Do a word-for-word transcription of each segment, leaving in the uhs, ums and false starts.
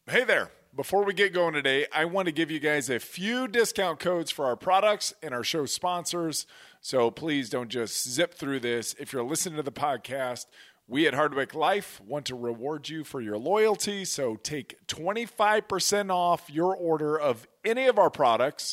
Hey there. Before we get going today, I want to give you guys a few discount codes for our products and our show sponsors. So please don't just zip through this. If you're listening to the podcast, we at Hardwick Life want to reward you for your loyalty. So take twenty-five percent off your order of any of our products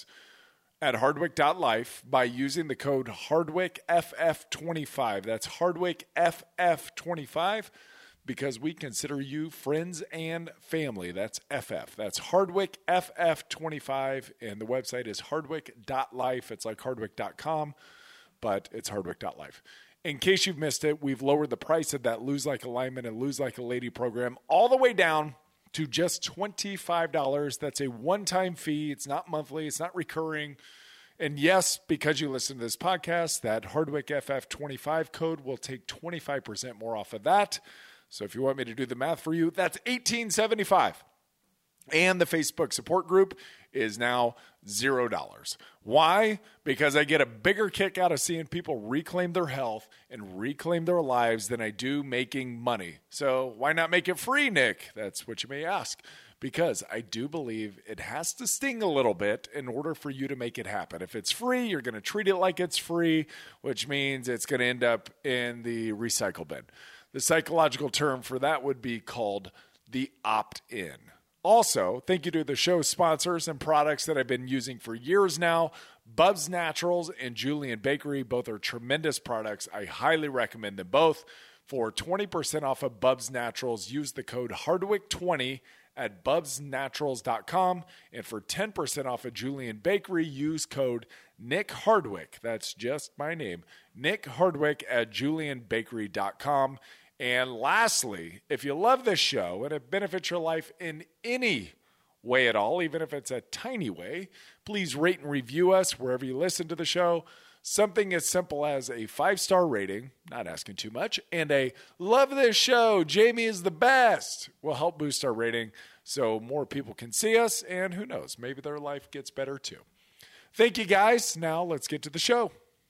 at hardwick dot life by using the code Hardwick F F twenty-five. That's Hardwick F F twenty-five. Because we consider you friends and family. That's F F. That's Hardwick F F twenty-five, and the website is hardwick dot life. It's like hardwick dot com, but it's hardwick dot life. In case you've missed it, we've lowered the price of that Lose Like a Lineman and Lose Like a Lady program all the way down to just twenty-five dollars. That's a one-time fee. It's not monthly. It's not recurring. And yes, because you listen to this podcast, that Hardwick F F twenty-five code will take twenty-five percent more off of that. So if you want me to do the math for you, that's eighteen seventy-five. And the Facebook support group is now zero dollars. Why? Because I get a bigger kick out of seeing people reclaim their health and reclaim their lives than I do making money. So why not make it free, Nick? That's what you may ask. Because I do believe it has to sting a little bit in order for you to make it happen. If it's free, you're going to treat it like it's free, which means it's going to end up in the recycle bin. The psychological term for that would be called the opt-in. Also, thank you to the show sponsors and products that I've been using for years now. Bubs Naturals and Julian Bakery, both are tremendous products. I highly recommend them both. For twenty percent off of Bubs Naturals, use the code Hardwick twenty at bubs naturals dot com. And for ten percent off of Julian Bakery, use code Nick Hardwick. That's just my name. Nick Hardwick at julian bakery dot com. And lastly, if you love this show and it benefits your life in any way at all, even if it's a tiny way, please rate and review us wherever you listen to the show. Something as simple as a five-star rating, not asking too much, and a love this show, Jamie is the best, will help boost our rating so more people can see us, and who knows, maybe their life gets better too. Thank you, guys. Now let's get to the show.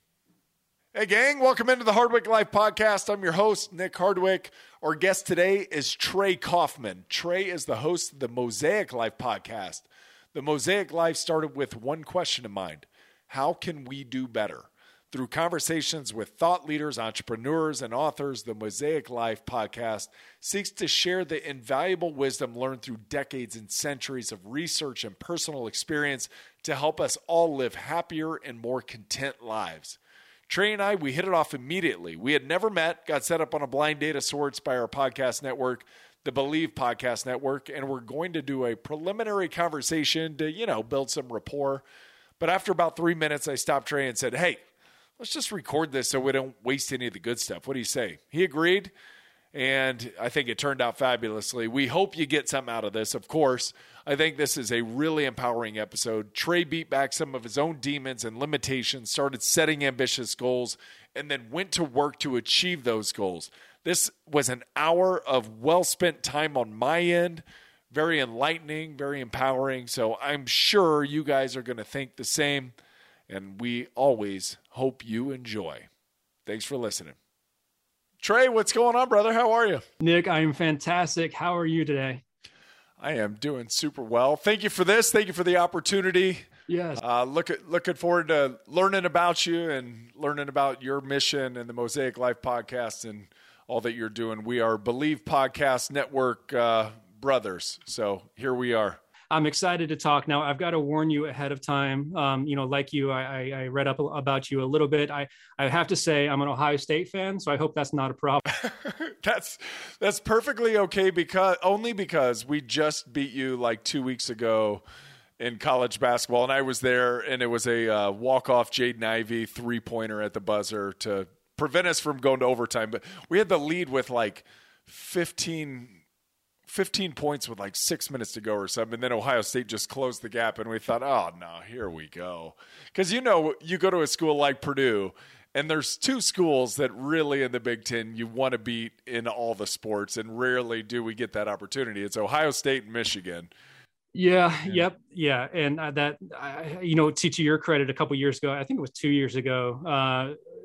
Hey, gang, welcome into the Hardwick Life Podcast. I'm your host, Nick Hardwick. Our guest today is Trey Kaufman. Trey is the host of the Mosaic Life Podcast. The Mosaic Life started with one question in mind: how can we do better? Through conversations with thought leaders, entrepreneurs, and authors, the Mosaic Life Podcast seeks to share the invaluable wisdom learned through decades and centuries of research and personal experience to help us all live happier and more content lives. Trey and I, we hit it off immediately. We had never met, got set up on a blind date of sorts by our podcast network, the Believe Podcast Network, and we're going to do a preliminary conversation to, you know, build some rapport. But after about three minutes, I stopped Trey and said, hey, let's just record this so we don't waste any of the good stuff. What do you say? He agreed, and I think it turned out fabulously. We hope you get something out of this, of course. I think this is a really empowering episode. Trey beat back some of his own demons and limitations, started setting ambitious goals, and then went to work to achieve those goals. This was an hour of well-spent time on my end. Very enlightening, very empowering. So I'm sure you guys are going to think the same, and we always hope you enjoy. Thanks for listening. Trey, what's going on, brother? How are you? Nick, I am fantastic. How are you today? I am doing super well. Thank you for this. Thank you for the opportunity. Yes. Uh, look at, looking forward to learning about you and learning about your mission and the Mosaic Life Podcast and all that you're doing. We are Believe Podcast Network uh, brothers. So here we are. I'm excited to talk. Now, I've got to warn you ahead of time. Um, you know, like you, I, I read up about you a little bit. I, I have to say I'm an Ohio State fan, so I hope that's not a problem. that's that's perfectly okay, because only because we just beat you like two weeks ago in college basketball, and I was there, and it was a uh, walk-off Jaden Ivey three-pointer at the buzzer to prevent us from going to overtime. But we had the lead with like fifteen – fifteen points with like six minutes to go or something. And then Ohio State just closed the gap. And we thought, oh, no, here we go. Because, you know, you go to a school like Purdue, and there's two schools that really in the Big Ten you want to beat in all the sports. And rarely do we get that opportunity. It's Ohio State and Michigan. Yeah, yeah. Yep. Yeah. And that, I, you know, to, to your credit, a couple of years ago, I think it was two years ago, uh,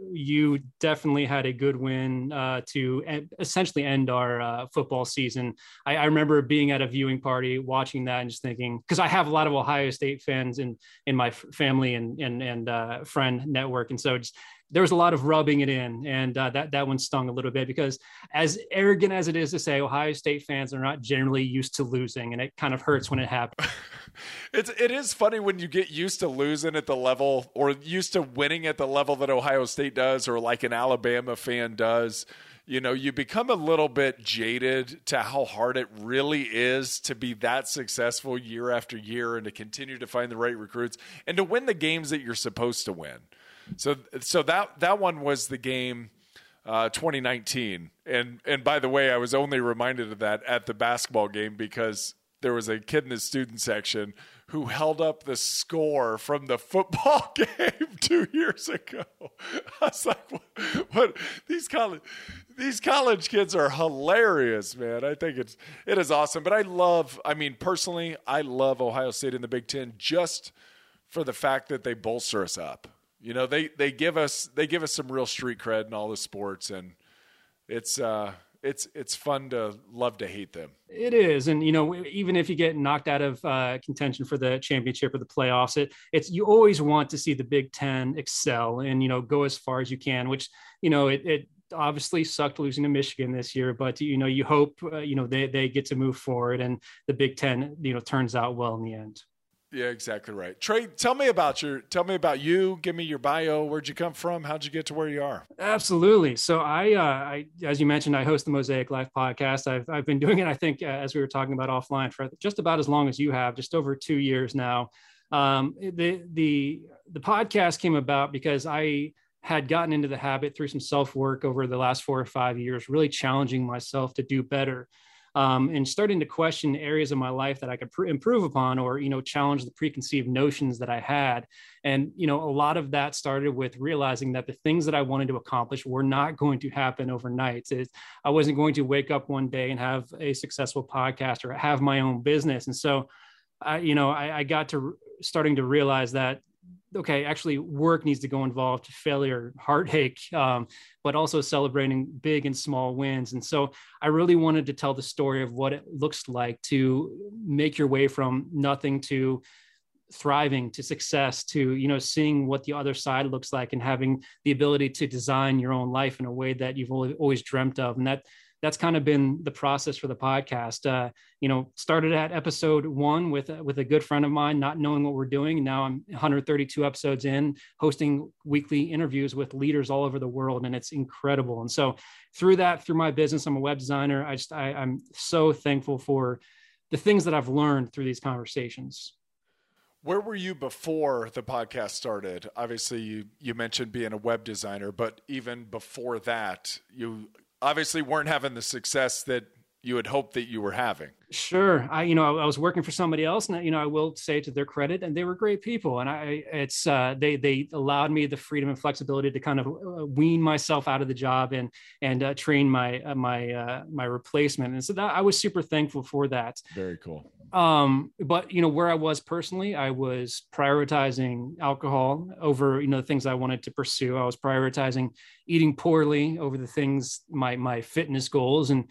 you definitely had a good win uh, to e- essentially end our uh, football season. I, I remember being at a viewing party, watching that, and just thinking, because I have a lot of Ohio State fans in in my f- family and and and uh, friend network, and so just there was a lot of rubbing it in, and uh, that that one stung a little bit, because as arrogant as it is to say, Ohio State fans are not generally used to losing, and it kind of hurts when it happens. It's it is funny when you get used to losing at the level, or used to winning at the level that Ohio State does, or like an Alabama fan does. You know, you become a little bit jaded to how hard it really is to be that successful year after year, and to continue to find the right recruits and to win the games that you're supposed to win. So, so that that one was the game, uh, twenty nineteen, and and by the way, I was only reminded of that at the basketball game because there was a kid in the student section who held up the score from the football game two years ago. I was like, what, what? These college, these college kids are hilarious, man. I think it's, it is awesome. But I love, I mean, personally, I love Ohio State in the Big Ten just for the fact that they bolster us up. You know, they, they give us, they give us some real street cred in all the sports, and it's, uh, It's it's fun to love to hate them. It is, and you know, even if you get knocked out of uh, contention for the championship or the playoffs, it it's you always want to see the Big Ten excel and you know go as far as you can. Which you know it, it obviously sucked losing to Michigan this year, but you know you hope uh, you know they they get to move forward and the Big Ten you know turns out well in the end. Yeah, exactly right. Trey, tell me about your, tell me about you. Give me your bio. Where'd you come from? How'd you get to where you are? Absolutely. So I, uh, I, as you mentioned, I host the Mosaic Life podcast. I've, I've been doing it, I think, uh, as we were talking about offline, for just about as long as you have, just over two years now. Um, the, the, the podcast came about because I had gotten into the habit through some self-work over the last four or five years, really challenging myself to do better. Um, and starting to question areas of my life that I could pr- improve upon, or, you know, challenge the preconceived notions that I had. And, you know, a lot of that started with realizing that the things that I wanted to accomplish were not going to happen overnight. It's, I wasn't going to wake up one day and have a successful podcast or have my own business. And so, I, you know, I, I got to r- starting to realize that, okay, actually work needs to go involved, failure, heartache, um, but also celebrating big and small wins. And so I really wanted to tell the story of what it looks like to make your way from nothing to thriving, to success, to, you know, seeing what the other side looks like and having the ability to design your own life in a way that you've always dreamt of. And that that's kind of been the process for the podcast. Uh, you know, started at episode one with, with a good friend of mine, not knowing what we're doing. Now I'm one hundred thirty-two episodes in, hosting weekly interviews with leaders all over the world. And it's incredible. And so through that, through my business, I'm a web designer. I just, I, I'm so thankful for the things that I've learned through these conversations. Where were you before the podcast started? Obviously you, you mentioned being a web designer, but even before that, you obviously weren't having the success that you had hoped that you were having. Sure. I, you know, I was working for somebody else, and, you know, I will say to their credit, and they were great people. And I, it's, uh, they, they allowed me the freedom and flexibility to kind of wean myself out of the job and, and uh, train my, uh, my, uh, my replacement. And so that, I was super thankful for that. Very cool. Um, but, you know, where I was personally, I was prioritizing alcohol over, you know, the things I wanted to pursue. I was prioritizing eating poorly over the things, my, my fitness goals. And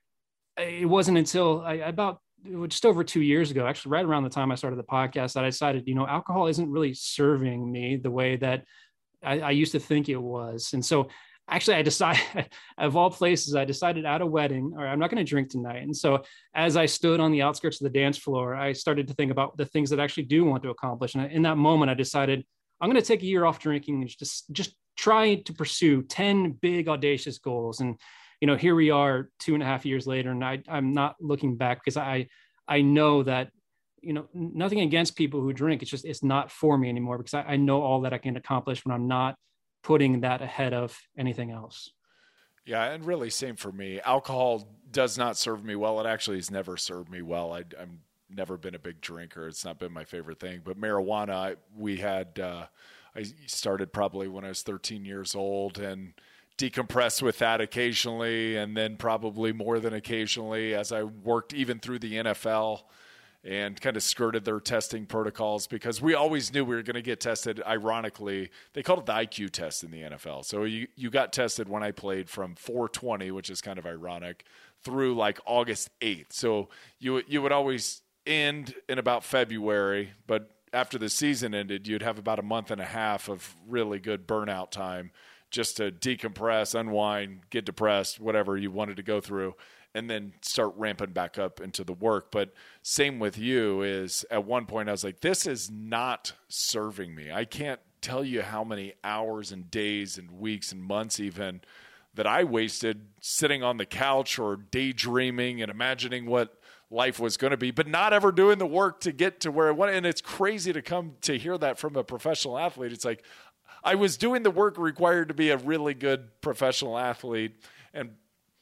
it wasn't until I, about just over two years ago, actually right around the time I started the podcast, that I decided, you know, alcohol isn't really serving me the way that I, I used to think it was. And so actually I decided, of all places, I decided at a wedding, all right, I'm not going to drink tonight. And so as I stood on the outskirts of the dance floor, I started to think about the things that I actually do want to accomplish. And in that moment, I decided I'm going to take a year off drinking and just, just try to pursue ten big audacious goals. And you know, here we are two and a half years later, and I, I'm not looking back because I, I know that, you know, nothing against people who drink. It's just, it's not for me anymore, because I, I know all that I can accomplish when I'm not putting that ahead of anything else. Yeah. And really same for me. Alcohol does not serve me well. It actually has never served me well. I, I'm never been a big drinker. It's not been my favorite thing, but marijuana, I, we had, uh, I started probably when I was thirteen years old, and decompress with that occasionally, and then probably more than occasionally as I worked even through the N F L. and kind of skirted their testing protocols because we always knew we were going to get tested. Ironically, they called it the I Q test in the N F L. So you, you got tested when I played from four twenty, which is kind of ironic, through like August eighth. So you you would always end in about February, but after the season ended, you'd have about a month and a half of really good burnout time just to decompress, unwind, get depressed, whatever you wanted to go through, and then start ramping back up into the work. But same with you is at one point I was like, this is not serving me. I can't tell you how many hours and days and weeks and months even that I wasted sitting on the couch or daydreaming and imagining what life was going to be, but not ever doing the work to get to where I wanted. And it's crazy to come to hear that from a professional athlete. It's like, I was doing the work required to be a really good professional athlete. And,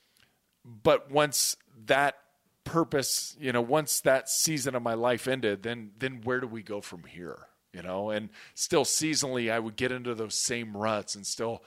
but once that purpose, you know, once that season of my life ended, then, then where do we go from here? You know, and still seasonally, I would get into those same ruts and still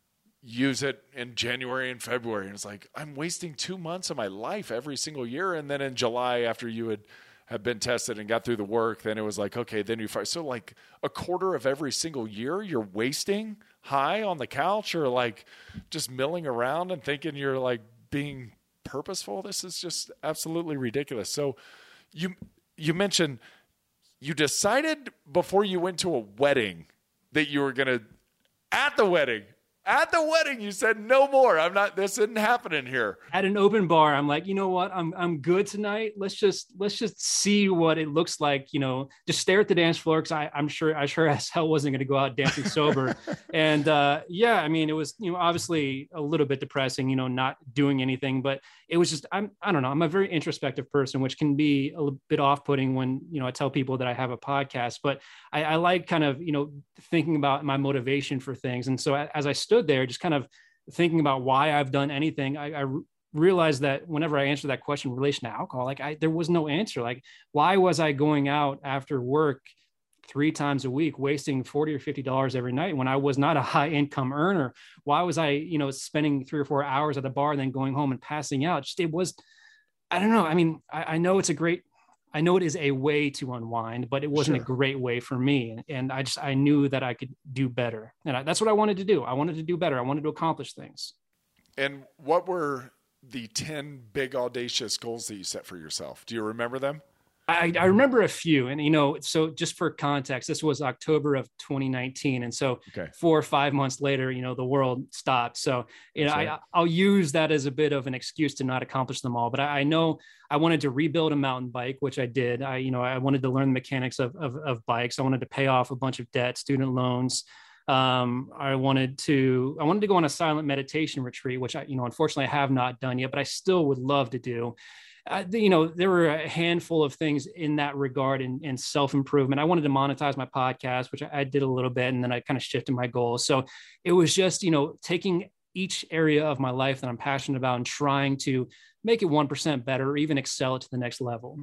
use it in January and February. And it's like, I'm wasting two months of my life every single year. And then in July, after you had have been tested and got through the work, then it was like, okay, then you fight. So like a quarter of every single year you're wasting high on the couch or like just milling around and thinking you're like being purposeful. This is just absolutely ridiculous. So you, you mentioned you decided before you went to a wedding that you were going to, at the wedding, At the wedding, you said, no more. I'm not, this isn't happening here. At an open bar, I'm like, you know what? I'm I'm good tonight. Let's just let's just see what it looks like. You know, just stare at the dance floor because I I'm sure I sure as hell wasn't going to go out dancing sober. And uh, yeah, I mean, it was, you know, obviously a little bit depressing. You know, not doing anything, but it was just I'm I don't know. I'm a very introspective person, which can be a little bit off-putting when, you know, I tell people that I have a podcast. But I, I like kind of, you know, thinking about my motivation for things. And so as I stood there just kind of thinking about why I've done anything, I, I realized that whenever I answered that question in relation to alcohol, like I, there was no answer. Like, why was I going out after work three times a week, wasting forty or fifty dollars every night when I was not a high income earner? Why was I, you know, spending three or four hours at the bar and then going home and passing out? Just, it was, I don't know. I mean, I, I know it's a great, I know it is a way to unwind, but it wasn't sure. a great way for me. And I just, I knew that I could do better. And I, that's what I wanted to do. I wanted to do better. I wanted to accomplish things. And what were the ten big audacious goals that you set for yourself? Do you remember them? I, I remember a few, and, you know, so just for context, this was October of twenty nineteen. And so okay. four or five months later, you know, the world stopped. So, you That's know, right. I, I'll use that as a bit of an excuse to not accomplish them all. But I, I know I wanted to rebuild a mountain bike, which I did. I, you know, I wanted to learn the mechanics of, of, of bikes. I wanted to pay off a bunch of debt, student loans. Um, I wanted to, I wanted to go on a silent meditation retreat, which I, you know, unfortunately I have not done yet, but I still would love to do. Uh, you know, there were a handful of things in that regard in, in self-improvement. I wanted to monetize my podcast, which I, I did a little bit, and then I kind of shifted my goals. So it was just, you know, taking each area of my life that I'm passionate about and trying to make it one percent better or even excel it to the next level.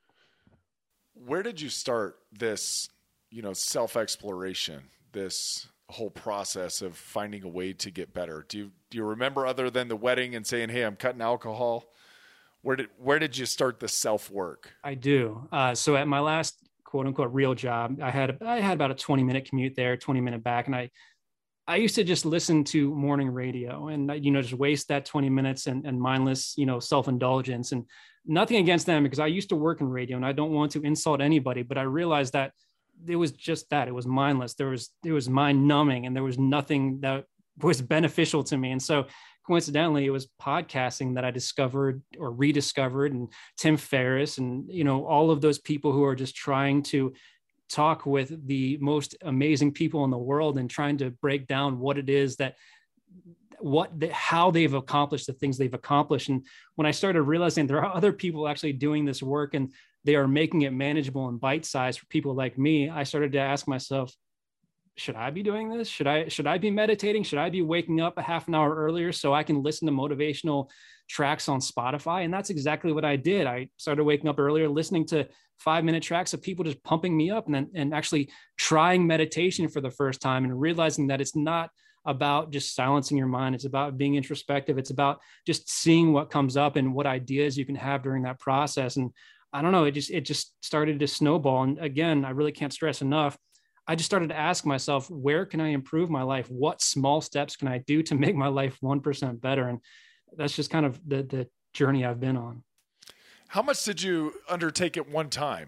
Where did you start this, you know, self-exploration, this whole process of finding a way to get better? Do you, do you remember, other than the wedding and saying, hey, I'm cutting alcohol? Where did where did you start the self-work? I do. Uh, so at my last quote unquote real job, I had I had about a twenty minute commute there, twenty minute back, and I I used to just listen to morning radio and, you know, just waste that twenty minutes and, and mindless, you know, self-indulgence. And nothing against them, because I used to work in radio and I don't want to insult anybody, but I realized that it was just that it was mindless. There was it was mind numbing, and there was nothing that was beneficial to me. And so coincidentally, it was podcasting that I discovered or rediscovered, and Tim Ferriss and, you know, all of those people who are just trying to talk with the most amazing people in the world and trying to break down what it is that, what, the, how they've accomplished the things they've accomplished. And when I started realizing there are other people actually doing this work and they are making it manageable and bite-sized for people like me, I started to ask myself, should I be doing this? Should I, should I be meditating? Should I be waking up a half an hour earlier so I can listen to motivational tracks on Spotify? And that's exactly what I did. I started waking up earlier, listening to five minute tracks of people just pumping me up, and then, and actually trying meditation for the first time and realizing that it's not about just silencing your mind. It's about being introspective. It's about just seeing what comes up and what ideas you can have during that process. And I don't know, it just, it just started to snowball. And again, I really can't stress enough. I just started to ask myself, where can I improve my life? What small steps can I do to make my life one percent better? And that's just kind of the, the journey I've been on. How much did you undertake at one time?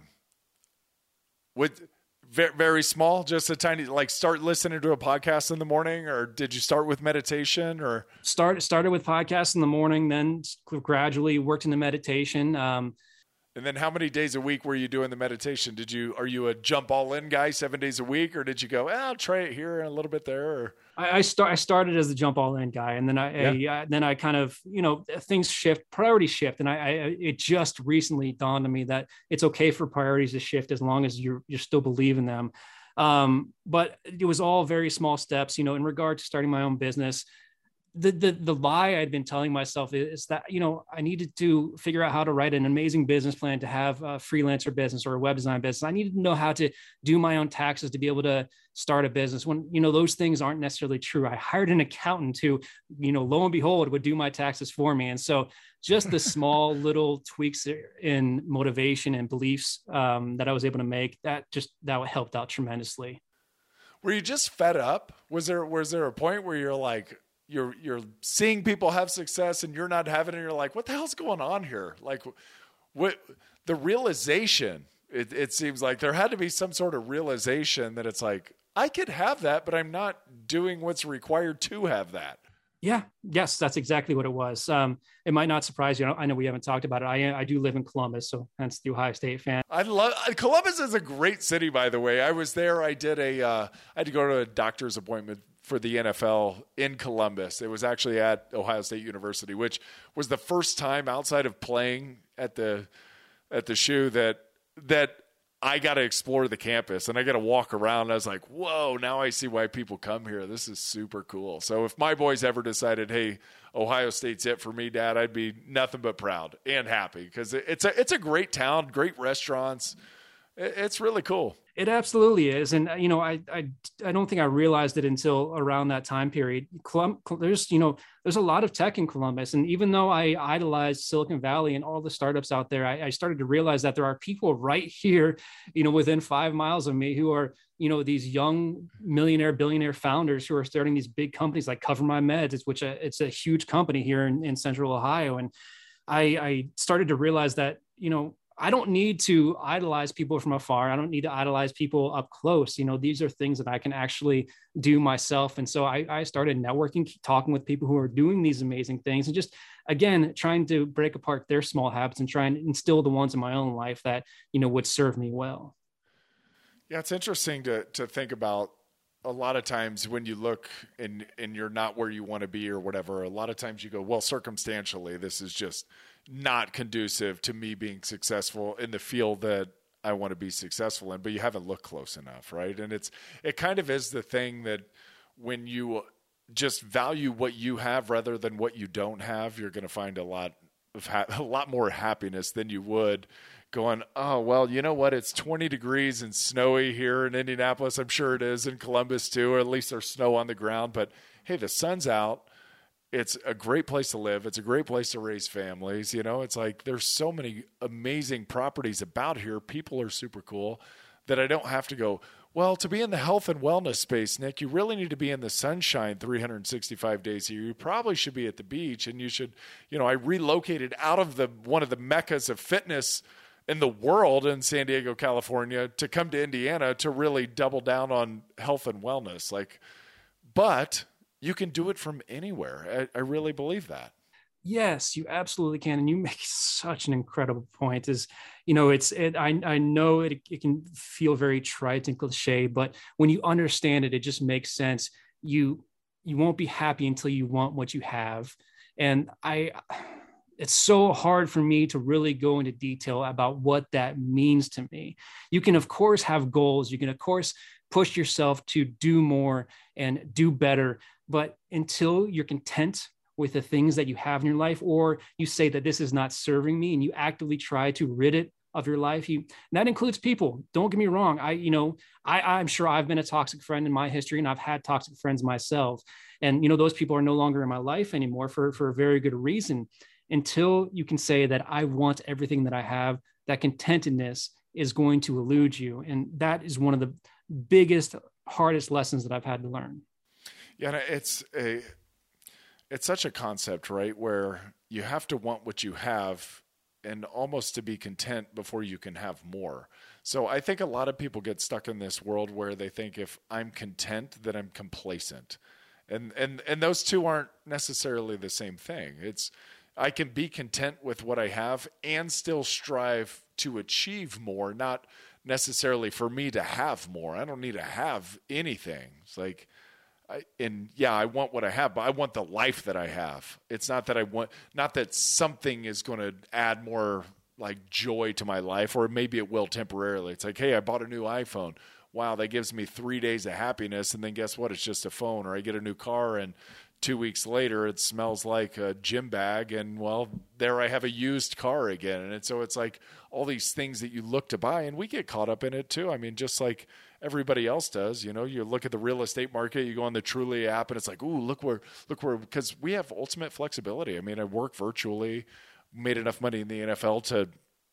With very, very small, just a tiny, like start listening to a podcast in the morning, or did you start with meditation or? Start, started with podcasts in the morning, then gradually worked into meditation. Um, And then how many days a week were you doing the meditation? Did you, are you a jump all in guy seven days a week, or did you go, eh, I'll try it here and a little bit there? Or? I, I start, I started as the jump all in guy. And then I, yeah. I, then I kind of, you know, things shift, priorities shift. And I, I, it just recently dawned on me that it's okay for priorities to shift as long as you're, you still believe in them. Um, but it was all very small steps, you know, in regard to starting my own business. The, the the lie I'd been telling myself is that, you know, I needed to figure out how to write an amazing business plan to have a freelancer business or a web design business. I needed to know how to do my own taxes to be able to start a business, when, you know, those things aren't necessarily true. I hired an accountant who, you know, lo and behold, would do my taxes for me. And so just the small little tweaks in motivation and beliefs um, that I was able to make, that just, that helped out tremendously. Were you just fed up? Was there, was there a point where you're like, you're, you're seeing people have success and you're not having it, and you're like, what the hell's going on here? Like, what the realization, it, it seems like there had to be some sort of realization that it's like, I could have that, but I'm not doing what's required to have that. Yeah. Yes, that's exactly what it was. Um, it might not surprise you. I know we haven't talked about it. I, I do live in Columbus, so hence the Ohio State fan. I love Columbus is a great city, by the way. I was there. I did a, uh, I had to go to a doctor's appointment for the N F L in Columbus. It was actually at Ohio State University, which was the first time outside of playing at the, at the shoe that, that I got to explore the campus and I got to walk around. I was like, whoa, now I see why people come here. This is super cool. So if my boys ever decided, hey, Ohio State's it for me, Dad, I'd be nothing but proud and happy, because it's a, it's a great town, great restaurants. It's really cool. It absolutely is. And, you know, I, I, I don't think I realized it until around that time period. Colum- there's, you know, there's a lot of tech in Columbus. And even though I idolized Silicon Valley and all the startups out there, I, I started to realize that there are people right here, you know, within five miles of me who are, you know, these young millionaire, billionaire founders who are starting these big companies like Cover My Meds, which uh, it's a huge company here in, in Central Ohio. And I, I started to realize that, you know, I don't need to idolize people from afar. I don't need to idolize people up close. You know, these are things that I can actually do myself. And so I, I started networking, talking with people who are doing these amazing things, and just, again, trying to break apart their small habits and try and instill the ones in my own life that, you know, would serve me well. Yeah, it's interesting to to think about. A lot of times when you look and and you're not where you want to be or whatever, a lot of times you go, well, circumstantially, this is just not conducive to me being successful in the field that I want to be successful in, but you haven't looked close enough, right? And it's, it kind of is the thing that when you just value what you have rather than what you don't have, you're going to find a lot of ha- a lot more happiness than you would going, oh, well, you know what? It's twenty degrees and snowy here in Indianapolis. I'm sure it is in Columbus too, or at least there's snow on the ground, but hey, the sun's out. It's a great place to live. It's a great place to raise families. You know, it's like there's so many amazing properties about here. People are super cool that I don't have to go, well, to be in the health and wellness space, Nick, you really need to be in the sunshine three hundred sixty-five days a year. You probably should be at the beach, and you should, you know, I relocated out of the one of the meccas of fitness in the world in San Diego, California, to come to Indiana to really double down on health and wellness. Like, but you can do it from anywhere. I, I really believe that. Yes, you absolutely can. And you make such an incredible point. Is, you know, it's, it, I, I know it, it can feel very trite and cliche, but when you understand it, it just makes sense. You, you won't be happy until you want what you have. And I, it's so hard for me to really go into detail about what that means to me. You can, of course, have goals. You can, of course, push yourself to do more and do better. But until you're content with the things that you have in your life, or you say that this is not serving me and you actively try to rid it of your life, you, and that includes people. Don't get me wrong. I, you know, I, I'm sure I've been a toxic friend in my history, and I've had toxic friends myself. And, you know, those people are no longer in my life anymore for, for a very good reason. Until you can say that I want everything that I have, that contentedness is going to elude you. And that is one of the biggest, hardest lessons that I've had to learn. Yeah, it's a, it's such a concept, right? Where you have to want what you have and almost to be content before you can have more. So I think a lot of people get stuck in this world where they think if I'm content, that I'm complacent. And, and, and those two aren't necessarily the same thing. It's, I can be content with what I have and still strive to achieve more, not necessarily for me to have more. I don't need to have anything. It's like, I, and yeah, I want what I have, but I want the life that I have. It's not that I want, not that something is going to add more like joy to my life, or maybe it will temporarily. It's like, hey, I bought a new iPhone. Wow, that gives me three days of happiness. And then guess what? It's just a phone. Or I get a new car and two weeks later it smells like a gym bag. And well, there I have a used car again. And it, so it's like all these things that you look to buy, and we get caught up in it too. I mean, just like everybody else does, you know, you look at the real estate market, you go on the Trulia app and it's like, ooh, look where, look where, because we have ultimate flexibility. I mean, I work virtually, made enough money in the N F L to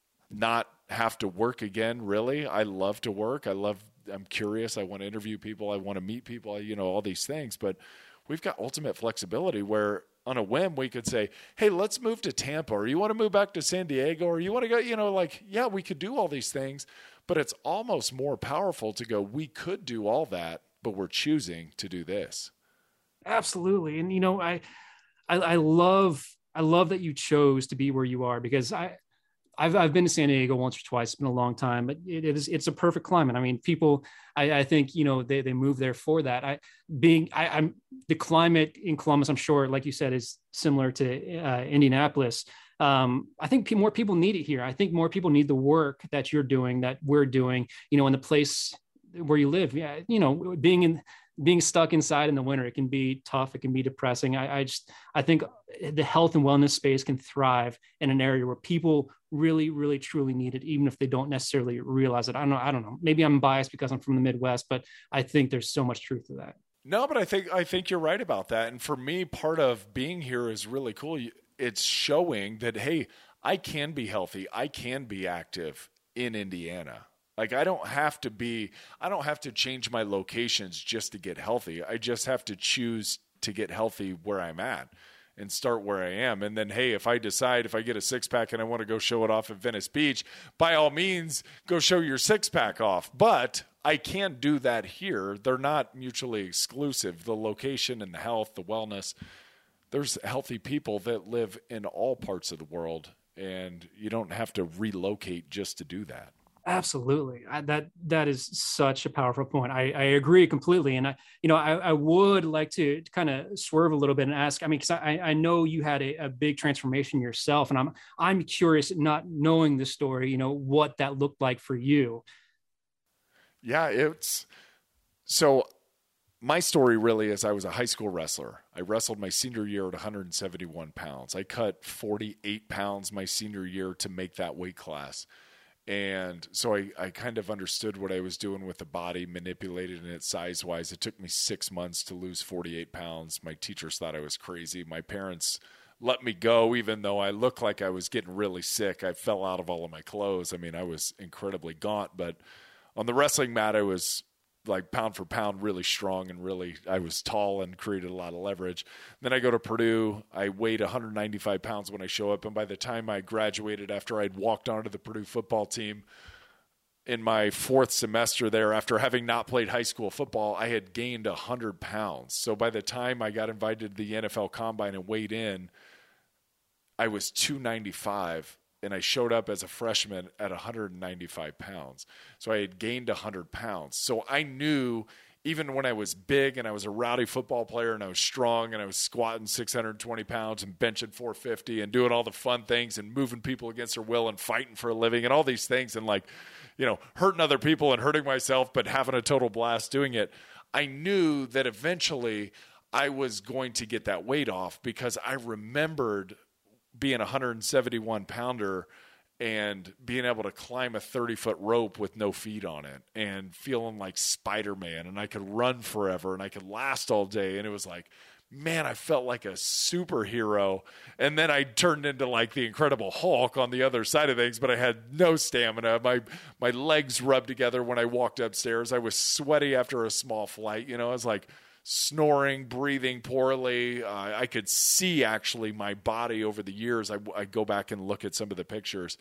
not have to work again. Really. I love to work. I love, I'm curious. I want to interview people. I want to meet people, you know, all these things, but we've got ultimate flexibility where on a whim we could say, hey, let's move to Tampa, or you want to move back to San Diego, or you want to go, you know, like, yeah, we could do all these things, but it's almost more powerful to go, we could do all that, but we're choosing to do this. Absolutely. And, you know, I, I, I love, I love that you chose to be where you are, because I, I've, I've been to San Diego once or twice. It's been a long time, but it, it is, it's a perfect climate. I mean, people, I, I think, you know, they, they move there for that. I being, I, I'm the climate in Columbus, I'm sure, like you said, is similar to uh, Indianapolis. Um, I think p- more people need it here. I think more people need the work that you're doing, that we're doing, you know, in the place where you live. Yeah. You know, being in, being stuck inside in the winter, it can be tough. It can be depressing. I, I just, I think the health and wellness space can thrive in an area where people really, really, truly need it, even if they don't necessarily realize it. I don't know. I don't know. Maybe I'm biased because I'm from the Midwest, but I think there's so much truth to that. No, but I think, I think you're right about that. And for me, part of being here is really cool. It's showing that, hey, I can be healthy. I can be active in Indiana. Like, I don't have to be, I don't have to change my locations just to get healthy. I just have to choose to get healthy where I'm at and start where I am. And then, hey, if I decide, if I get a six pack and I want to go show it off at Venice Beach, by all means, go show your six pack off. But I can't do that here. They're not mutually exclusive. The location and the health, the wellness, there's healthy people that live in all parts of the world, and you don't have to relocate just to do that. Absolutely. I, that, that is such a powerful point. I, I agree completely. And I, you know, I, I would like to kind of swerve a little bit and ask, I mean, cause I, I know you had a, a big transformation yourself, and I'm, I'm curious, not knowing the story, you know, what that looked like for you. Yeah, it's so my story really is I was a high school wrestler. I wrestled my senior year at one hundred seventy-one pounds. I cut forty-eight pounds my senior year to make that weight class. And so I, I kind of understood what I was doing with the body, manipulated it size-wise. It took me six months to lose forty-eight pounds. My teachers thought I was crazy. My parents let me go, even though I looked like I was getting really sick. I fell out of all of my clothes. I mean, I was incredibly gaunt. But on the wrestling mat, I was like pound for pound really strong, and really I was tall and created a lot of leverage. Then I go to Purdue. I weighed one hundred ninety-five pounds when I show up, and by the time I graduated, after I'd walked onto the Purdue football team in my fourth semester there, after having not played high school football, I had gained one hundred pounds. So by the time I got invited to the N F L Combine and weighed in, I was two ninety-five. And I showed up as a freshman at one hundred ninety-five pounds. So I had gained one hundred pounds. So I knew, even when I was big and I was a rowdy football player and I was strong and I was squatting six hundred twenty pounds and benching four fifty and doing all the fun things and moving people against their will and fighting for a living and all these things and, like, you know, hurting other people and hurting myself, but having a total blast doing it, I knew that eventually I was going to get that weight off, because I remembered being a one hundred seventy-one pounder and being able to climb a thirty foot rope with no feet on it and feeling like Spider-Man, and I could run forever and I could last all day. And it was like, man, I felt like a superhero. And then I turned into like the Incredible Hulk on the other side of things, but I had no stamina. My my legs rubbed together when I walked upstairs. I was sweaty after a small flight. You know, I was like snoring, breathing poorly. Uh, I could see actually my body over the years. I, I go back and look at some of the pictures,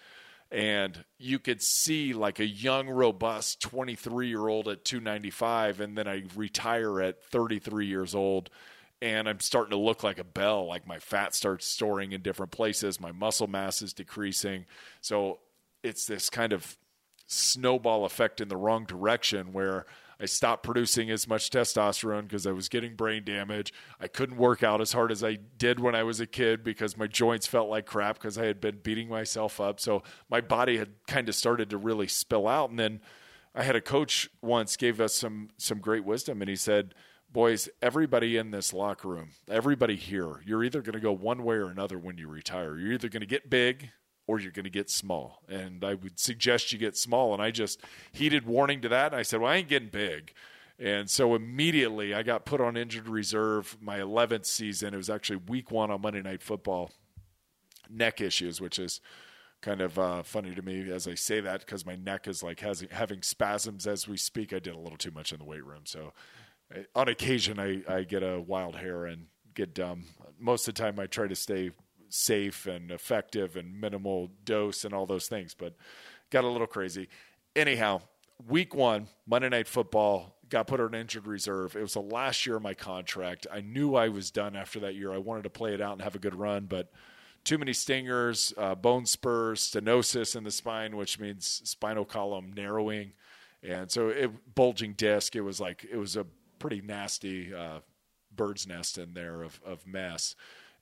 and you could see like a young, robust twenty-three-year-old at two ninety-five, and then I retire at thirty-three years old. And I'm starting to look like a bell, like my fat starts storing in different places. My muscle mass is decreasing. So it's this kind of snowball effect in the wrong direction where I stopped producing as much testosterone because I was getting brain damage. I couldn't work out as hard as I did when I was a kid because my joints felt like crap because I had been beating myself up. So my body had kind of started to really spill out. And then I had a coach once gave us some some great wisdom, and he said, boys, everybody in this locker room, everybody here, you're either going to go one way or another when you retire. You're either going to get big or you're going to get small. And I would suggest you get small. And I just heeded warning to that. And I said, well, I ain't getting big. And so immediately I got put on injured reserve my eleventh season. It was actually week one on Monday Night Football. Neck issues, which is kind of uh, funny to me as I say that because my neck is like has, having spasms as we speak. I did a little too much in the weight room. So on occasion, I, I get a wild hair and get dumb. Most of the time, I try to stay safe and effective and minimal dose and all those things, but got a little crazy. Anyhow, week one, Monday Night Football, got put on injured reserve. It was the last year of my contract. I knew I was done after that year. I wanted to play it out and have a good run, but too many stingers, uh, bone spurs, stenosis in the spine, which means spinal column narrowing. And so it bulging disc. It was like, it was a pretty nasty uh, bird's nest in there of, of mess.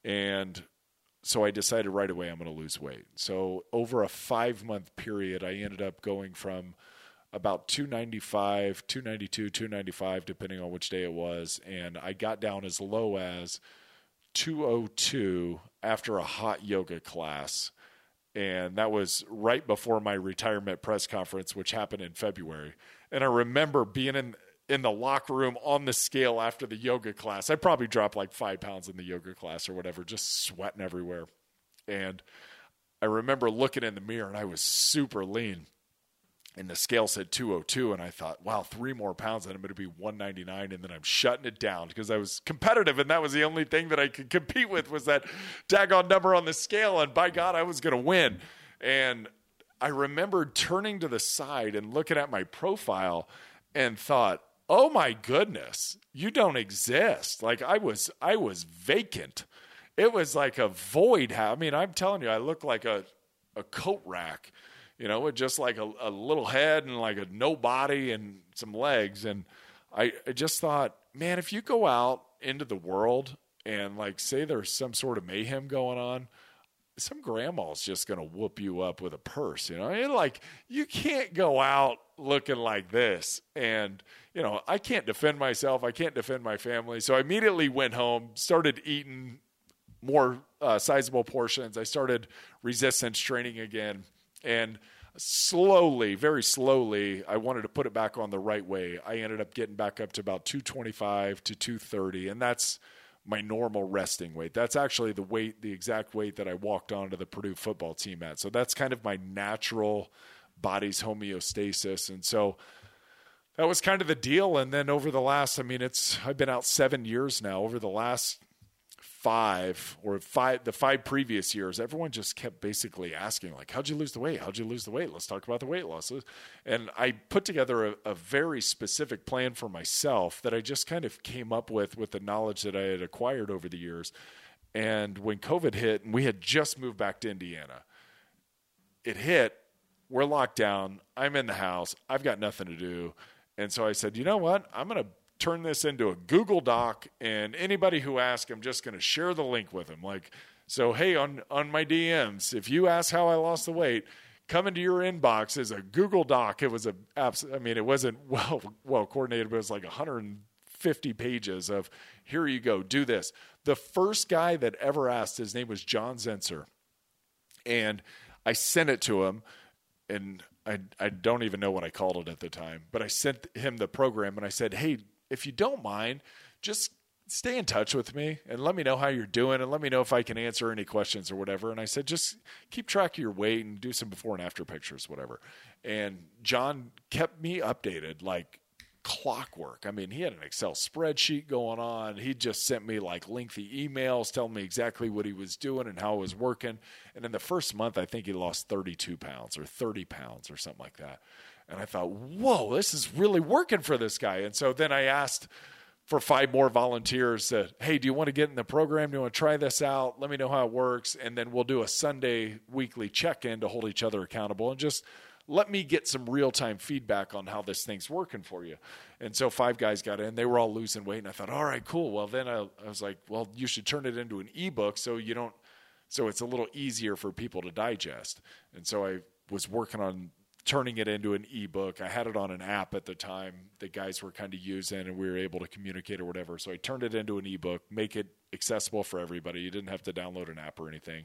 And so I decided right away I'm going to lose weight. So over a five-month period, I ended up going from about two ninety-five, two ninety-two, two ninety-five, depending on which day it was. And I got down as low as two oh two after a hot yoga class. And that was right before my retirement press conference, which happened in February. And I remember being in in the locker room on the scale after the yoga class. I probably dropped like five pounds in the yoga class or whatever, just sweating everywhere. And I remember looking in the mirror and I was super lean. And the scale said two oh two. And I thought, wow, three more pounds and I'm going to be one ninety-nine. And then I'm shutting it down because I was competitive. And that was the only thing that I could compete with was that daggone number on the scale. And by God, I was going to win. And I remember turning to the side and looking at my profile and thought, oh my goodness, you don't exist. Like I was, I was vacant. It was like a void. I mean, I'm telling you, I look like a, a coat rack, you know, with just like a, a little head and like a no body and some legs. And I, I just thought, man, if you go out into the world and like say there's some sort of mayhem going on, some grandma's just going to whoop you up with a purse, you know, and like you can't go out looking like this. And, you know, I can't defend myself. I can't defend my family. So I immediately went home, started eating more uh, sizable portions. I started resistance training again. And slowly, very slowly, I wanted to put it back on the right way. I ended up getting back up to about two twenty-five to two thirty. And that's my normal resting weight. That's actually the weight, the exact weight that I walked onto the Purdue football team at. So that's kind of my natural body's homeostasis. And so that was kind of the deal. And then over the last, I mean, it's, I've been out seven years now. Over the last five or five, the five previous years, everyone just kept basically asking like, how'd you lose the weight? How'd you lose the weight? Let's talk about the weight loss. And I put together a, a very specific plan for myself that I just kind of came up with, with the knowledge that I had acquired over the years. And when COVID hit and we had just moved back to Indiana, it hit, we're locked down. I'm in the house. I've got nothing to do. And so I said, you know what? I'm going to turn this into a Google Doc, and anybody who asks, I'm just going to share the link with them. Like, so, hey, on, on my D Ms, if you ask how I lost the weight, come into your inbox as a Google Doc. It was a, I mean, it wasn't well, well coordinated, but it was like one hundred fifty pages of, here you go, do this. The first guy that ever asked, his name was John Zenser. And I sent it to him, and I, I don't even know what I called it at the time, but I sent him the program and I said, hey, if you don't mind, just stay in touch with me and let me know how you're doing and let me know if I can answer any questions or whatever. And I said, just keep track of your weight and do some before and after pictures, whatever. And John kept me updated like clockwork. I mean, he had an Excel spreadsheet going on. He just sent me like lengthy emails telling me exactly what he was doing and how it was working. And in the first month, I think he lost thirty-two pounds or thirty pounds or something like that. And I thought, whoa, this is really working for this guy. And so then I asked for five more volunteers that, hey, do you want to get in the program? Do you want to try this out? Let me know how it works. And then we'll do a Sunday weekly check-in to hold each other accountable and just let me get some real-time feedback on how this thing's working for you. And so five guys got in. They were all losing weight. And I thought, all right, cool. Well, then I, I was like, well, you should turn it into an ebook so you don't, so it's a little easier for people to digest. And so I was working on turning it into an ebook. I had it on an app at the time the guys were kind of using, and we were able to communicate or whatever. So I turned it into an ebook, make it accessible for everybody. You didn't have to download an app or anything,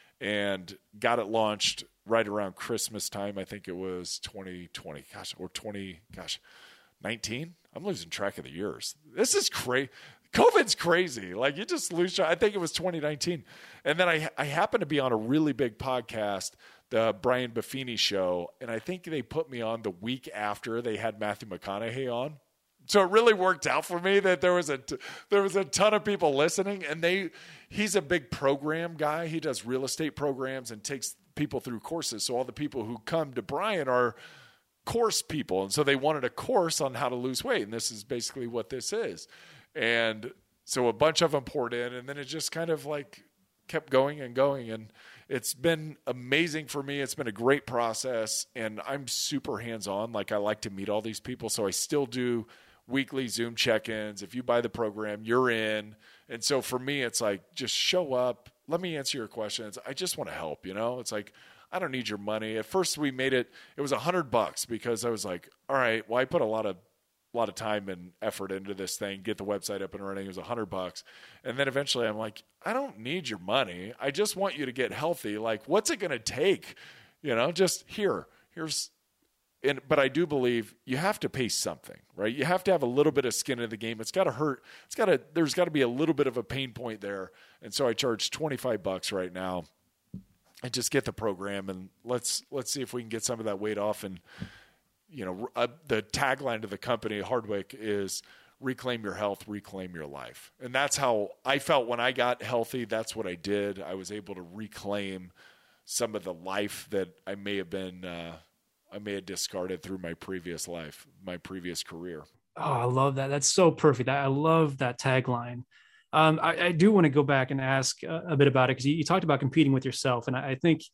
and got it launched right around Christmas time. I think it was twenty twenty, gosh, or twenty, gosh, nineteen. I'm losing track of the years. This is crazy. COVID's crazy. Like you just lose track. I think it was twenty nineteen. And then I, I happened to be on a really big podcast, the Brian Buffini show, and I think they put me on the week after they had Matthew McConaughey on. So it really worked out for me that there was a there was a ton of people listening, and they he's a big program guy. He does real estate programs and takes people through courses. So all the people who come to Brian are course people, and so they wanted a course on how to lose weight, and this is basically what this is. And so a bunch of them poured in, and then it just kind of like kept going and going, and it's been amazing for me. It's been a great process, and I'm super hands-on. Like I like to meet all these people, so I still do weekly Zoom check-ins. If you buy the program, you're in. And so for me, it's like, just show up. Let me answer your questions. I just want to help, you know? It's like, I don't need your money. At first we made it, it was a hundred bucks because I was like, all right, well, I put a lot of a lot of time and effort into this thing, get the website up and running. It was a hundred bucks. And then eventually I'm like, I don't need your money. I just want you to get healthy. Like, what's it going to take? You know, just here, here's, and, but I do believe you have to pay something, right? You have to have a little bit of skin in the game. It's got to hurt. It's got to, there's got to be a little bit of a pain point there. And so I charge twenty-five bucks right now and just get the program, and let's, let's see if we can get some of that weight off. And, you know, uh, the tagline to the company, Hardwick, is reclaim your health, reclaim your life. And that's how I felt when I got healthy. That's what I did. I was able to reclaim some of the life that I may have been, uh, I may have discarded through my previous life, my previous career. Oh, I love that. That's so perfect. I love that tagline. Um, I, I do want to go back and ask a, a bit about it, because you, you talked about competing with yourself. And I, I think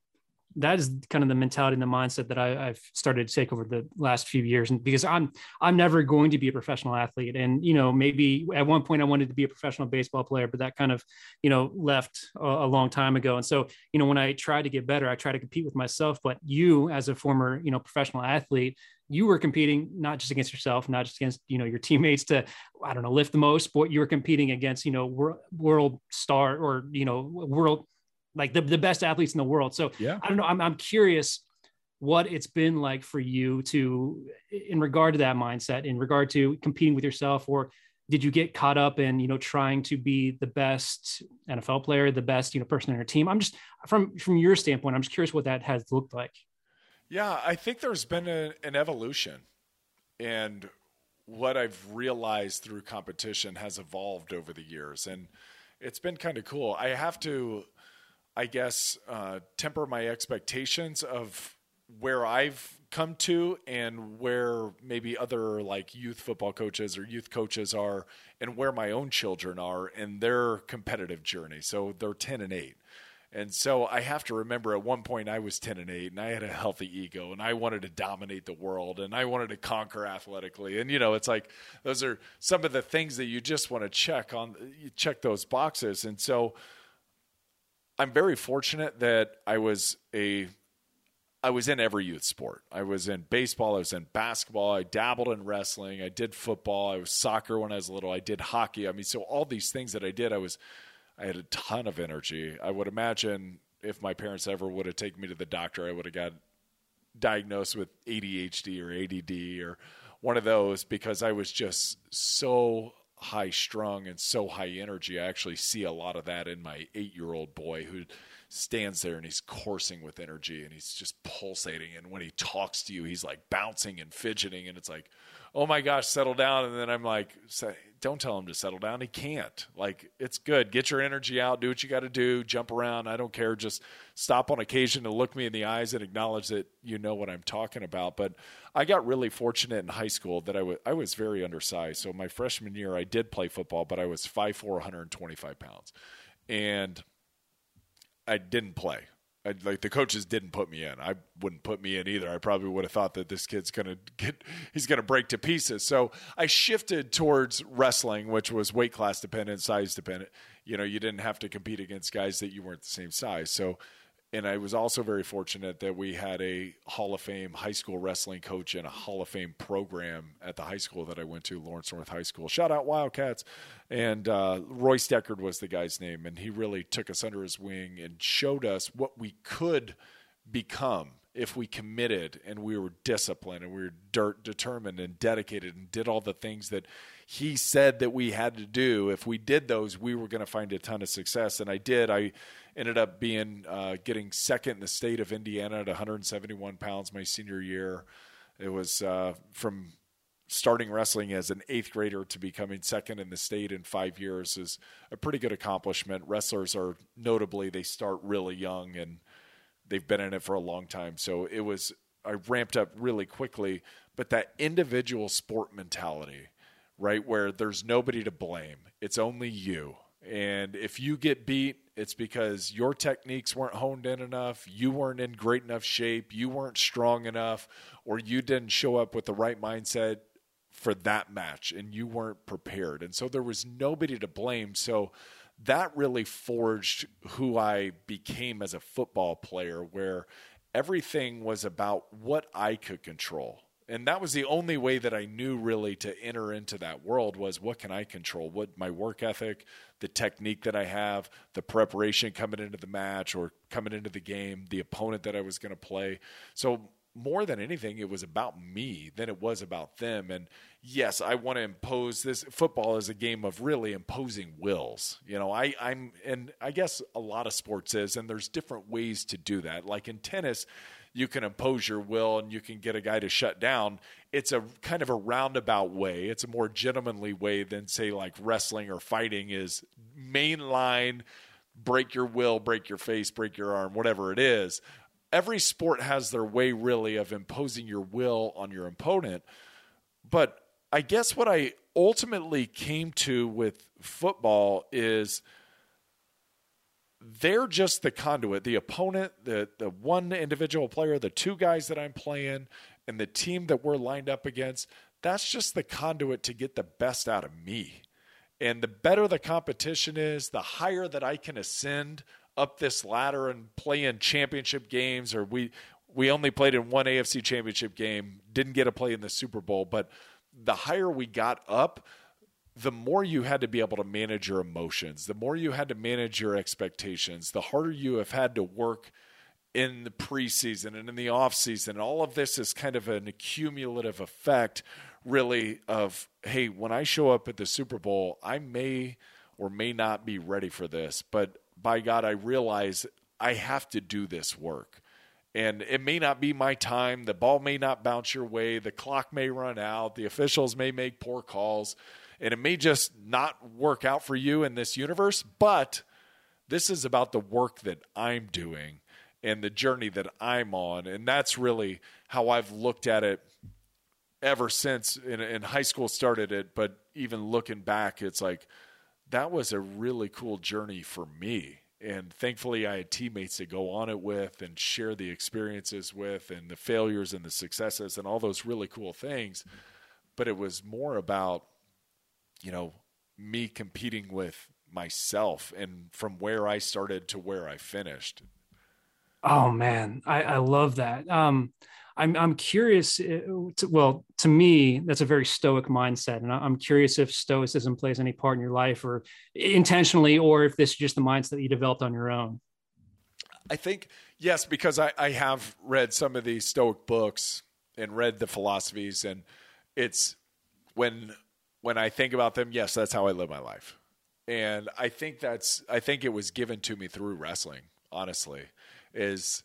that is kind of the mentality and the mindset that I, I've started to take over the last few years. And because I'm, I'm never going to be a professional athlete. And, you know, maybe at one point I wanted to be a professional baseball player, but that kind of, you know, left a, a long time ago. And so, you know, when I try to get better, I try to compete with myself. But you, as a former, you know, professional athlete, you were competing not just against yourself, not just against, you know, your teammates to, I don't know, lift the most, but you were competing against, you know, world, world star or, you know, world, like the, the best athletes in the world. So yeah. I don't know. I'm, I'm curious what it's been like for you to, in regard to that mindset, in regard to competing with yourself, or did you get caught up in, you know, trying to be the best N F L player, the best, you know, person on your team? I'm just from, from your standpoint, I'm just curious what that has looked like. Yeah. I think there's been a, an evolution, and what I've realized through competition has evolved over the years, and it's been kind of cool. I have to, I guess, uh, temper my expectations of where I've come to and where maybe other like youth football coaches or youth coaches are, and where my own children are in their competitive journey. So they're ten and eight. And so I have to remember at one point I was ten and eight, and I had a healthy ego, and I wanted to dominate the world, and I wanted to conquer athletically. And, you know, it's like, those are some of the things that you just want to check on, you check those boxes. And so I'm very fortunate that I was a, I was in every youth sport. I was in baseball. I was in basketball. I dabbled in wrestling. I did football. I was soccer when I was little. I did hockey. I mean, so all these things that I did, I was, I had a ton of energy. I would imagine if my parents ever would have taken me to the doctor, I would have got diagnosed with A D H D or A D D or one of those, because I was just so high strung and so high energy. I actually see a lot of that in my eight-year-old boy who stands there and he's coursing with energy and he's just pulsating. And when he talks to you, he's like bouncing and fidgeting. And it's like, oh my gosh, settle down. And then I'm like, don't tell him to settle down. He can't. Like, it's good. Get your energy out. Do what you got to do. Jump around. I don't care. Just stop on occasion to look me in the eyes and acknowledge that you know what I'm talking about. But I got really fortunate in high school that I, w- I was very undersized. So my freshman year, I did play football, but I was five foot four, one hundred twenty-five pounds. And I didn't play. I, like the coaches didn't put me in. I wouldn't put me in either. I probably would have thought that this kid's going to get, he's going to break to pieces. So I shifted towards wrestling, which was weight class dependent, size dependent. You know, you didn't have to compete against guys that you weren't the same size. So, and I was also very fortunate that we had a Hall of Fame high school wrestling coach and a Hall of Fame program at the high school that I went to, Lawrence North High School. Shout out Wildcats. And uh, Royce Deckard was the guy's name, and he really took us under his wing and showed us what we could become if we committed and we were disciplined and we were dirt determined and dedicated and did all the things that he said that we had to do. If we did those, we were going to find a ton of success. And I did. I ended up being uh, getting second in the state of Indiana at one hundred seventy-one pounds my senior year. It was uh, from starting wrestling as an eighth grader to becoming second in the state in five years is a pretty good accomplishment. Wrestlers are notably, they start really young and they've been in it for a long time. So it was, I ramped up really quickly, but that individual sport mentality, right, where there's nobody to blame. It's only you. And if you get beat, it's because your techniques weren't honed in enough, you weren't in great enough shape, you weren't strong enough, or you didn't show up with the right mindset for that match and you weren't prepared. And so there was nobody to blame. So that really forged who I became as a football player, where everything was about what I could control. And that was the only way that I knew really to enter into that world was what can I control? What my work ethic, the technique that I have, the preparation coming into the match or coming into the game, the opponent that I was going to play. So more than anything, it was about me than it was about them. And yes, I want to impose this. Football is a game of really imposing wills. You know, I, I'm, and I guess a lot of sports is, and there's different ways to do that. Like in tennis, you can impose your will and you can get a guy to shut down. It's a kind of a roundabout way. It's a more gentlemanly way than say like wrestling or fighting is mainline, break your will, break your face, break your arm, whatever it is. Every sport has their way really of imposing your will on your opponent. But I guess what I ultimately came to with football is they're just the conduit, the opponent, the the one individual player, the two guys that I'm playing, and the team that we're lined up against, that's just the conduit to get the best out of me. And the better the competition is, the higher that I can ascend up this ladder and play in championship games, or we we only played in one A F C championship game, didn't get to play in the Super Bowl, but the higher we got up, the more you had to be able to manage your emotions, the more you had to manage your expectations, the harder you have had to work in the preseason and in the offseason. All of this is kind of an accumulative effect, really, of, hey, when I show up at the Super Bowl, I may or may not be ready for this, but by God, I realize I have to do this work. And it may not be my time. The ball may not bounce your way. The clock may run out. The officials may make poor calls. And it may just not work out for you in this universe. But this is about the work that I'm doing and the journey that I'm on. And that's really how I've looked at it ever since in, in high school started it. But even looking back, it's like, that was a really cool journey for me. And thankfully I had teammates to go on it with and share the experiences with and the failures and the successes and all those really cool things. But it was more about, you know, me competing with myself and from where I started to where I finished. Oh man, I, I love that. Um, I'm I'm curious. To, well, to me, that's a very stoic mindset, and I'm curious if stoicism plays any part in your life, or intentionally, or if this is just the mindset you developed on your own. I think yes, because I, I have read some of these Stoic books and read the philosophies, and it's when when I think about them, yes, that's how I live my life. And I think that's, I think it was given to me through wrestling, honestly, is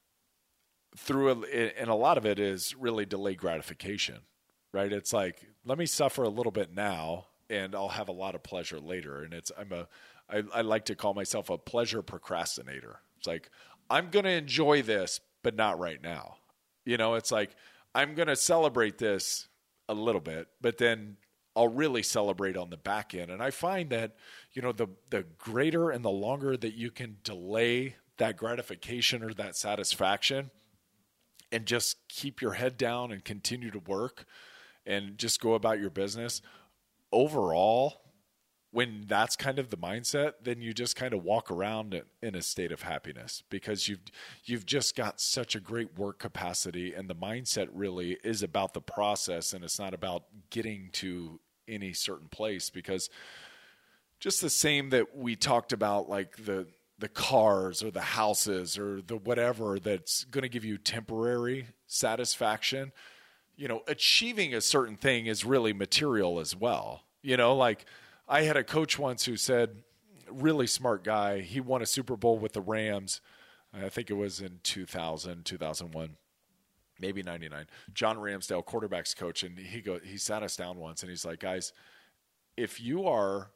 through, a, and a lot of it is really delayed gratification, right? It's like, let me suffer a little bit now and I'll have a lot of pleasure later. And it's, I'm a, I, I like to call myself a pleasure procrastinator. It's like, I'm going to enjoy this, but not right now. You know, it's like, I'm going to celebrate this a little bit, but then I'll really celebrate on the back end. And I find that, you know, the, the greater and the longer that you can delay that gratification or that satisfaction and just keep your head down and continue to work and just go about your business, overall, when that's kind of the mindset, then you just kind of walk around in a state of happiness because you've, you've just got such a great work capacity, and the mindset really is about the process, and it's not about getting to any certain place. Because just the same that we talked about, like the, the cars or the houses or the whatever that's going to give you temporary satisfaction, you know, achieving a certain thing is really material as well. You know, like, I had a coach once who said, really smart guy, he won a Super Bowl with the Rams. I think it was in two thousand, two thousand one, maybe ninety-nine. John Ramsdale, quarterback's coach, and he go, he sat us down once, and he's like, guys, if you are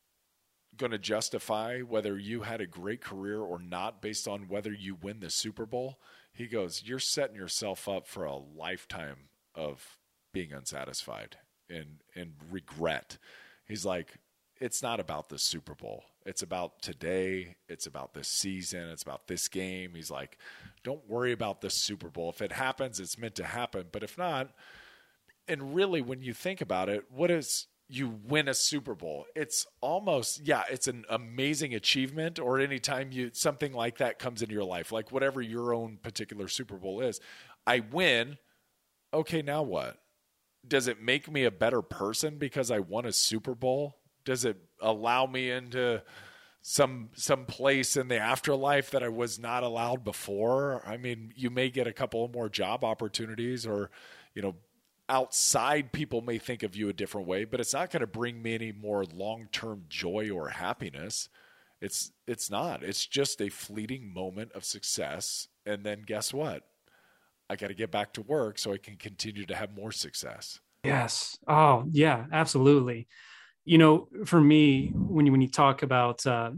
going to justify whether you had a great career or not based on whether you win the Super Bowl, he goes, you're setting yourself up for a lifetime of being unsatisfied and, and regret. He's like, it's not about the Super Bowl. It's about today. It's about this season. It's about this game. He's like, don't worry about the Super Bowl. If it happens, it's meant to happen. But if not, and really when you think about it, what is you win a Super Bowl? It's almost, yeah, it's an amazing achievement. Or anytime you something like that comes into your life, like whatever your own particular Super Bowl is, I win. Okay, now what? Does it make me a better person because I won a Super Bowl? Does it allow me into some some place in the afterlife that I was not allowed before? I mean, you may get a couple more job opportunities, or, you know, outside people may think of you a different way, but it's not going to bring me any more long-term joy or happiness. It's it's not. It's just a fleeting moment of success. And then guess what? I got to get back to work so I can continue to have more success. Yes. Oh, yeah, absolutely. You know, for me, when you, when you talk about uh,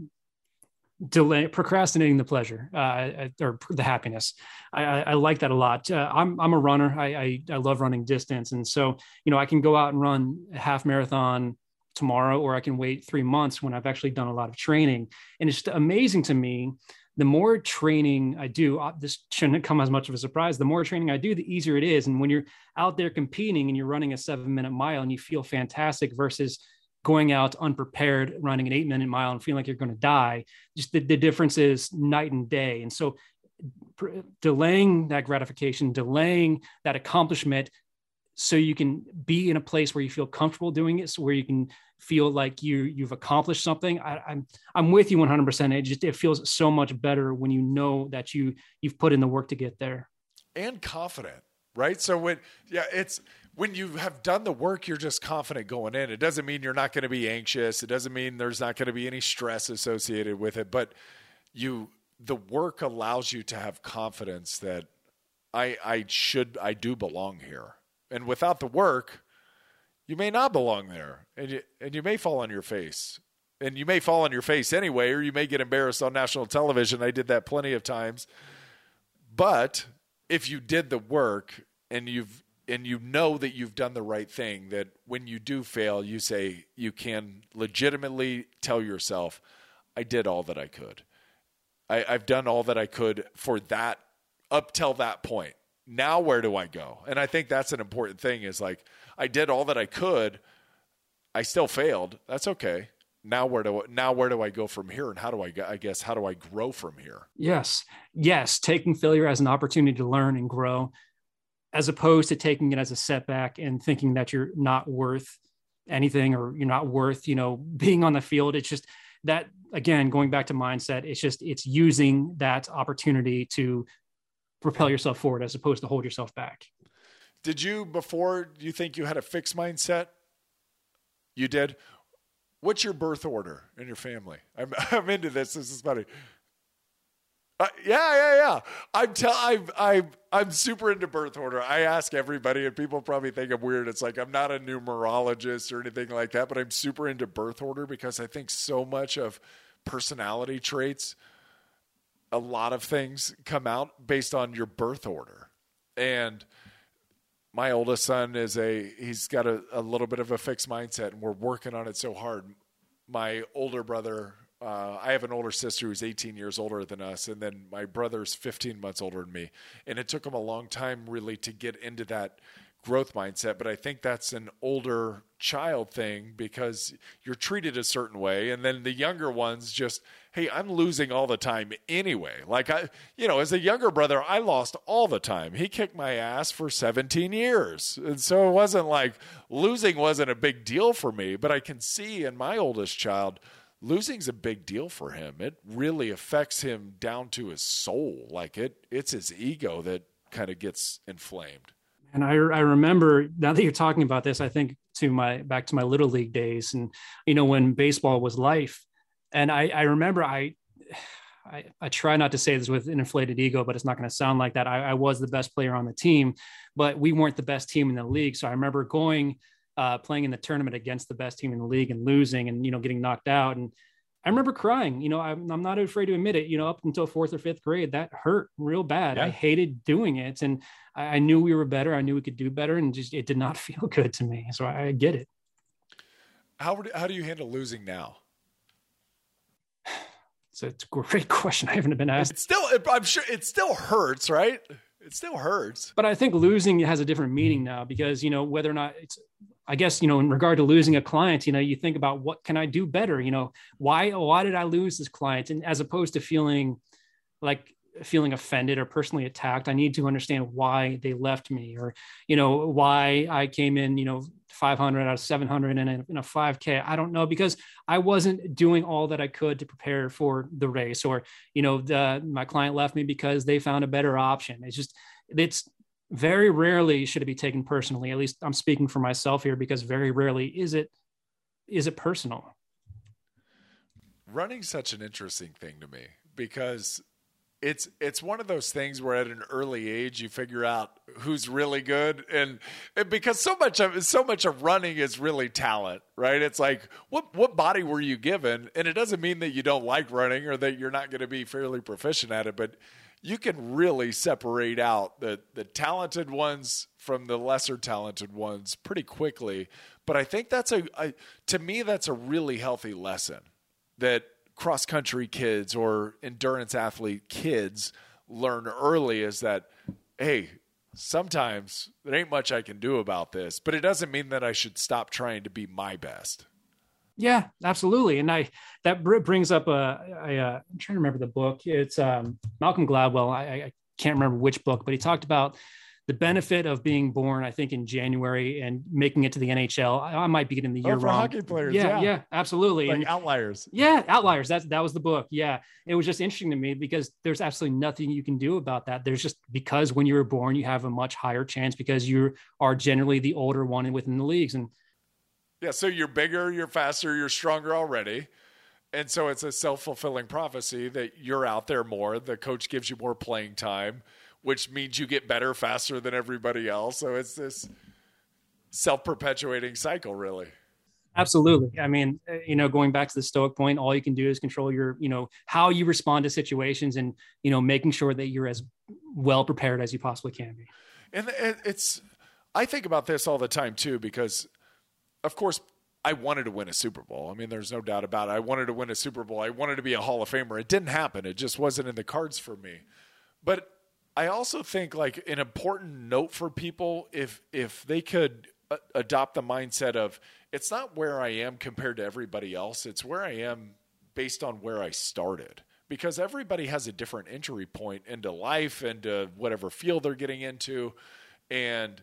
delay, procrastinating the pleasure uh, or the happiness, I, I, I like that a lot. Uh, I'm, I'm a runner. I, I, I love running distance. And so, you know, I can go out and run a half marathon tomorrow, or I can wait three months when I've actually done a lot of training. And it's amazing to me. The more training I do, this shouldn't come as much of a surprise. The more training I do, the easier it is. And when you're out there competing and you're running a seven minute mile and you feel fantastic versus going out unprepared, running an eight minute mile and feeling like you're going to die, just the, the difference is night and day. And so pr- delaying that gratification, delaying that accomplishment so you can be in a place where you feel comfortable doing it, so where you can feel like you you've accomplished something. I, I'm I'm with you one hundred percent. It just it feels so much better when you know that you you've put in the work to get there. And confident, right? So when yeah, it's when you have done the work, you're just confident going in. It doesn't mean you're not going to be anxious. It doesn't mean there's not going to be any stress associated with it. But you the work allows you to have confidence that I I should I do belong here. And without the work, you may not belong there, and you, and you may fall on your face. And you may fall on your face anyway, or you may get embarrassed on national television. I did that plenty of times. But if you did the work and you've and you know that you've done the right thing, that when you do fail, you say you can legitimately tell yourself, I did all that I could. I, I've done all that I could for that up till that point. Now where do I go? And I think that's an important thing is like, I did all that I could. I still failed. That's okay. Now where do now where do I go from here? And how do I, I guess, how do I grow from here? Yes. Yes. Taking failure as an opportunity to learn and grow, as opposed to taking it as a setback and thinking that you're not worth anything, or you're not worth, you know, being on the field. It's just that, again, going back to mindset, it's just, it's using that opportunity to propel yourself forward as opposed to hold yourself back. Did you, before, do you think you had a fixed mindset? You did? What's your birth order in your family? I'm, I'm into this. This is funny. Uh, yeah, yeah, yeah. I'm tell I'm I'm I'm super into birth order. I ask everybody, and people probably think I'm weird. It's like I'm not a numerologist or anything like that, but I'm super into birth order because I think so much of personality traits, a lot of things come out based on your birth order. And my oldest son is a he's got a, a little bit of a fixed mindset, and we're working on it so hard. My older brother. Uh, I have an older sister who's eighteen years older than us, and then my brother's fifteen months older than me. And it took him a long time really to get into that growth mindset. But I think that's an older child thing because you're treated a certain way. And then the younger ones just, hey, I'm losing all the time anyway. Like, I, you know, as a younger brother, I lost all the time. He kicked my ass for seventeen years. And so it wasn't like losing wasn't a big deal for me. But I can see in my oldest child, losing's a big deal for him. It really affects him down to his soul. Like it, it's his ego that kind of gets inflamed. And I, I remember now that you're talking about this, I think to my, back to my little league days and, you know, when baseball was life. And I, I remember I, I, I try not to say this with an inflated ego, but it's not going to sound like that. I, I was the best player on the team, but we weren't the best team in the league. So I remember going, Uh, playing in the tournament against the best team in the league and losing and, you know, getting knocked out. And I remember crying, you know, I'm, I'm not afraid to admit it, you know, up until fourth or fifth grade, that hurt real bad. Yeah. I hated doing it. And I, I knew we were better. I knew we could do better. And just, it did not feel good to me. So I, I get it. How, how do you handle losing now? So it's a great question. I haven't been asked. It's still, I'm sure it still hurts, right? It still hurts. But I think losing has a different meaning now because, you know, whether or not it's, I guess, you know, in regard to losing a client, you know, you think about what can I do better? You know, why, why did I lose this client? And as opposed to feeling like feeling offended or personally attacked, I need to understand why they left me or, you know, why I came in, you know, five hundred out of seven hundred in a, in a five K. I don't know, because I wasn't doing all that I could to prepare for the race or, you know, the, my client left me because they found a better option. It's just, it's, very rarely should it be taken personally. At least I'm speaking for myself here because very rarely is it, is it personal. Running's such an interesting thing to me because it's, it's one of those things where at an early age, you figure out who's really good. And, and because so much of, so much of running is really talent, right? It's like, what, what body were you given? And it doesn't mean that you don't like running or that you're not going to be fairly proficient at it, but you can really separate out the, the talented ones from the lesser talented ones pretty quickly. But I think that's a, a to me, that's a really healthy lesson that cross-country kids or endurance athlete kids learn early is that, hey, sometimes there ain't much I can do about this, but it doesn't mean that I should stop trying to be my best. Yeah, absolutely. And I, that brings up a, a, a I'm trying to remember the book. It's um, Malcolm Gladwell. I, I can't remember which book, but he talked about the benefit of being born, I think in January and making it to the N H L. I, I might be getting the year oh, for wrong. Hockey players. Yeah, Yeah, yeah, absolutely. Like and, outliers. Yeah. Outliers. That's, that was the book. Yeah. It was just interesting to me because there's absolutely nothing you can do about that. There's just, because when you were born, you have a much higher chance because you are generally the older one within the leagues. And yeah, so you're bigger, you're faster, you're stronger already. And so it's a self-fulfilling prophecy that you're out there more. The coach gives you more playing time, which means you get better faster than everybody else. So it's this self-perpetuating cycle, really. Absolutely. I mean, you know, going back to the Stoic point, all you can do is control your, you know, how you respond to situations and, you know, making sure that you're as well prepared as you possibly can be. And it's, I think about this all the time too, because of course, I wanted to win a Super Bowl. I mean, there's no doubt about it. I wanted to win a Super Bowl. I wanted to be a Hall of Famer. It didn't happen. It just wasn't in the cards for me. But I also think like an important note for people, if if they could a- adopt the mindset of it's not where I am compared to everybody else. It's where I am based on where I started. Because everybody has a different entry point into life and uh, whatever field they're getting into. And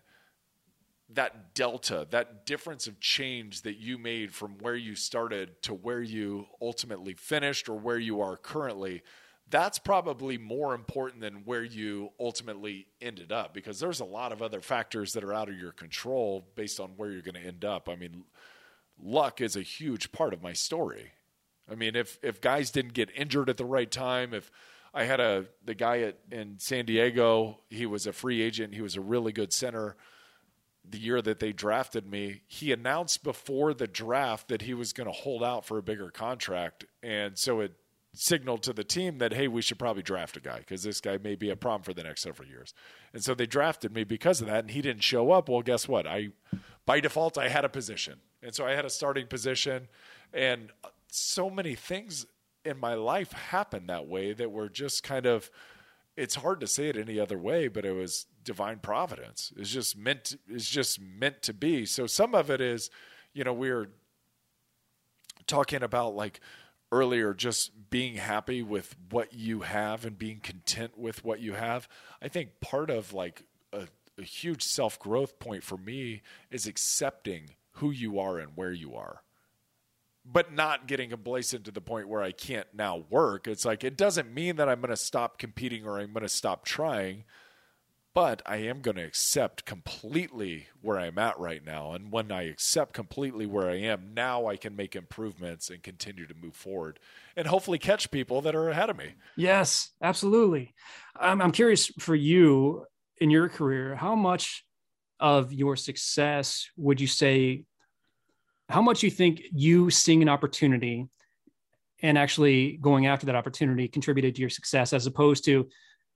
that delta, that difference of change that you made from where you started to where you ultimately finished or where you are currently, that's probably more important than where you ultimately ended up, because there's a lot of other factors that are out of your control based on where you're going to end up. I mean, luck is a huge part of my story. I mean, if, if guys didn't get injured at the right time, if I had a, the guy at, in San Diego, he was a free agent. He was a really good center. The year that they drafted me, he announced before the draft that he was going to hold out for a bigger contract. And so it signaled to the team that, hey, we should probably draft a guy because this guy may be a problem for the next several years. And so they drafted me because of that, and he didn't show up. Well, guess what? I, by default, I had a position. And so I had a starting position, and so many things in my life happened that way that were just kind of, it's hard to say it any other way, but it was divine providence. It's just meant to, it's just meant to be. So some of it is, you know, we were talking about like earlier, just being happy with what you have and being content with what you have. I think part of like a, a huge self-growth point for me is accepting who you are and where you are, but not getting complacent to the point where I can't now work. It's like, it doesn't mean that I'm going to stop competing or I'm going to stop trying, but I am going to accept completely where I'm at right now. And when I accept completely where I am, now I can make improvements and continue to move forward and hopefully catch people that are ahead of me. Yes, absolutely. I'm, I'm curious for you in your career, how much of your success would you say, how much you think you seeing an opportunity and actually going after that opportunity contributed to your success, as opposed to,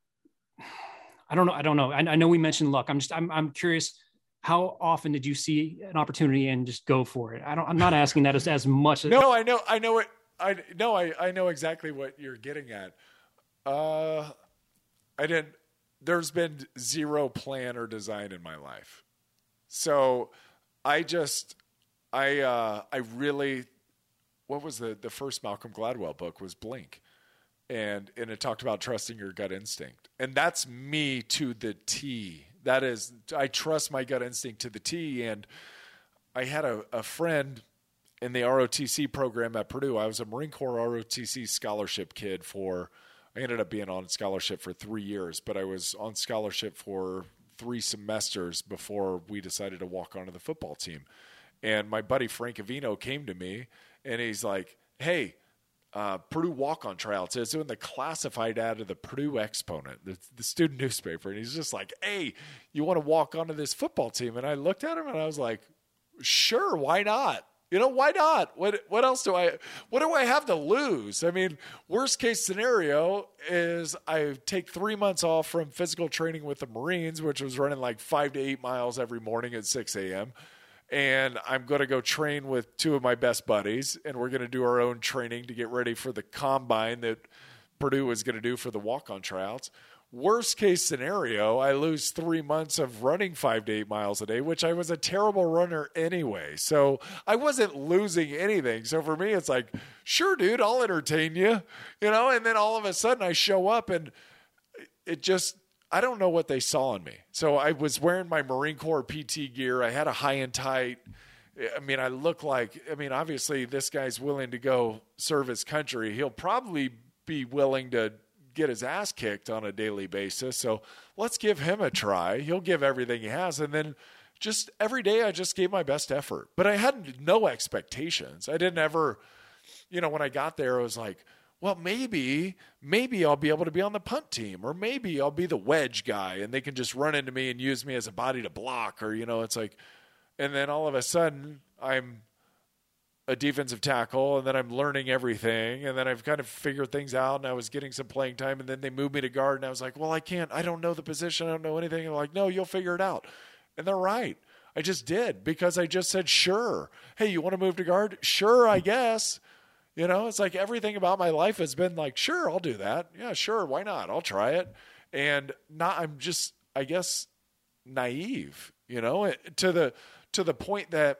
I don't know. I don't know. I, I know we mentioned luck. I'm just, I'm, I'm curious, how often did you see an opportunity and just go for it? I don't, I'm not asking that as, as much. As, no, I know, I know it. I know, I, I know exactly what you're getting at. Uh, I didn't, there's been zero plan or design in my life. So I just, I, uh, I really, what was the, the first Malcolm Gladwell book was Blink. And and it talked about trusting your gut instinct. And that's me to the T. That is, I trust my gut instinct to the T. And I had a, a friend in the R O T C program at Purdue. I was a Marine Corps R O T C scholarship kid for, I ended up being on scholarship for three years, but I was on scholarship for three semesters before we decided to walk onto the football team. And my buddy Frank Avino came to me, and he's like, hey, Uh, Purdue walk-on tryouts. It's doing the classified ad of the Purdue Exponent, the, the student newspaper. And he's just like, hey, you want to walk onto this football team? And I looked at him and I was like, sure, why not? You know, why not? What what else do I, what do I have to lose? I mean, worst case scenario is I take three months off from physical training with the Marines, which was running like five to eight miles every morning at six a.m., and I'm going to go train with two of my best buddies, and we're going to do our own training to get ready for the combine that Purdue was going to do for the walk-on tryouts. Worst case scenario, I lose three months of running five to eight miles a day, which I was a terrible runner anyway. So I wasn't losing anything. So for me, it's like, sure, dude, I'll entertain you, you know, and then all of a sudden I show up and it just, I don't know what they saw in me. So I was wearing my Marine Corps P T gear. I had a high and tight. I mean, I look like, I mean, obviously this guy's willing to go serve his country. He'll probably be willing to get his ass kicked on a daily basis. So let's give him a try. He'll give everything he has. And then just every day I just gave my best effort. But I had no expectations. I didn't ever, you know, when I got there, I was like, well, maybe, maybe I'll be able to be on the punt team, or maybe I'll be the wedge guy and they can just run into me and use me as a body to block, or, you know, it's like, and then all of a sudden I'm a defensive tackle, and then I'm learning everything, and then I've kind of figured things out, and I was getting some playing time, and then they moved me to guard, and I was like, well, I can't, I don't know the position, I don't know anything. And they're like, no, you'll figure it out. And they're right. I just did, because I just said, sure. Hey, you want to move to guard? Sure, I guess. You know, it's like everything about my life has been like, sure, I'll do that. Yeah, sure, why not? I'll try it. And not, I'm just, I guess, naive, you know, to the to the point that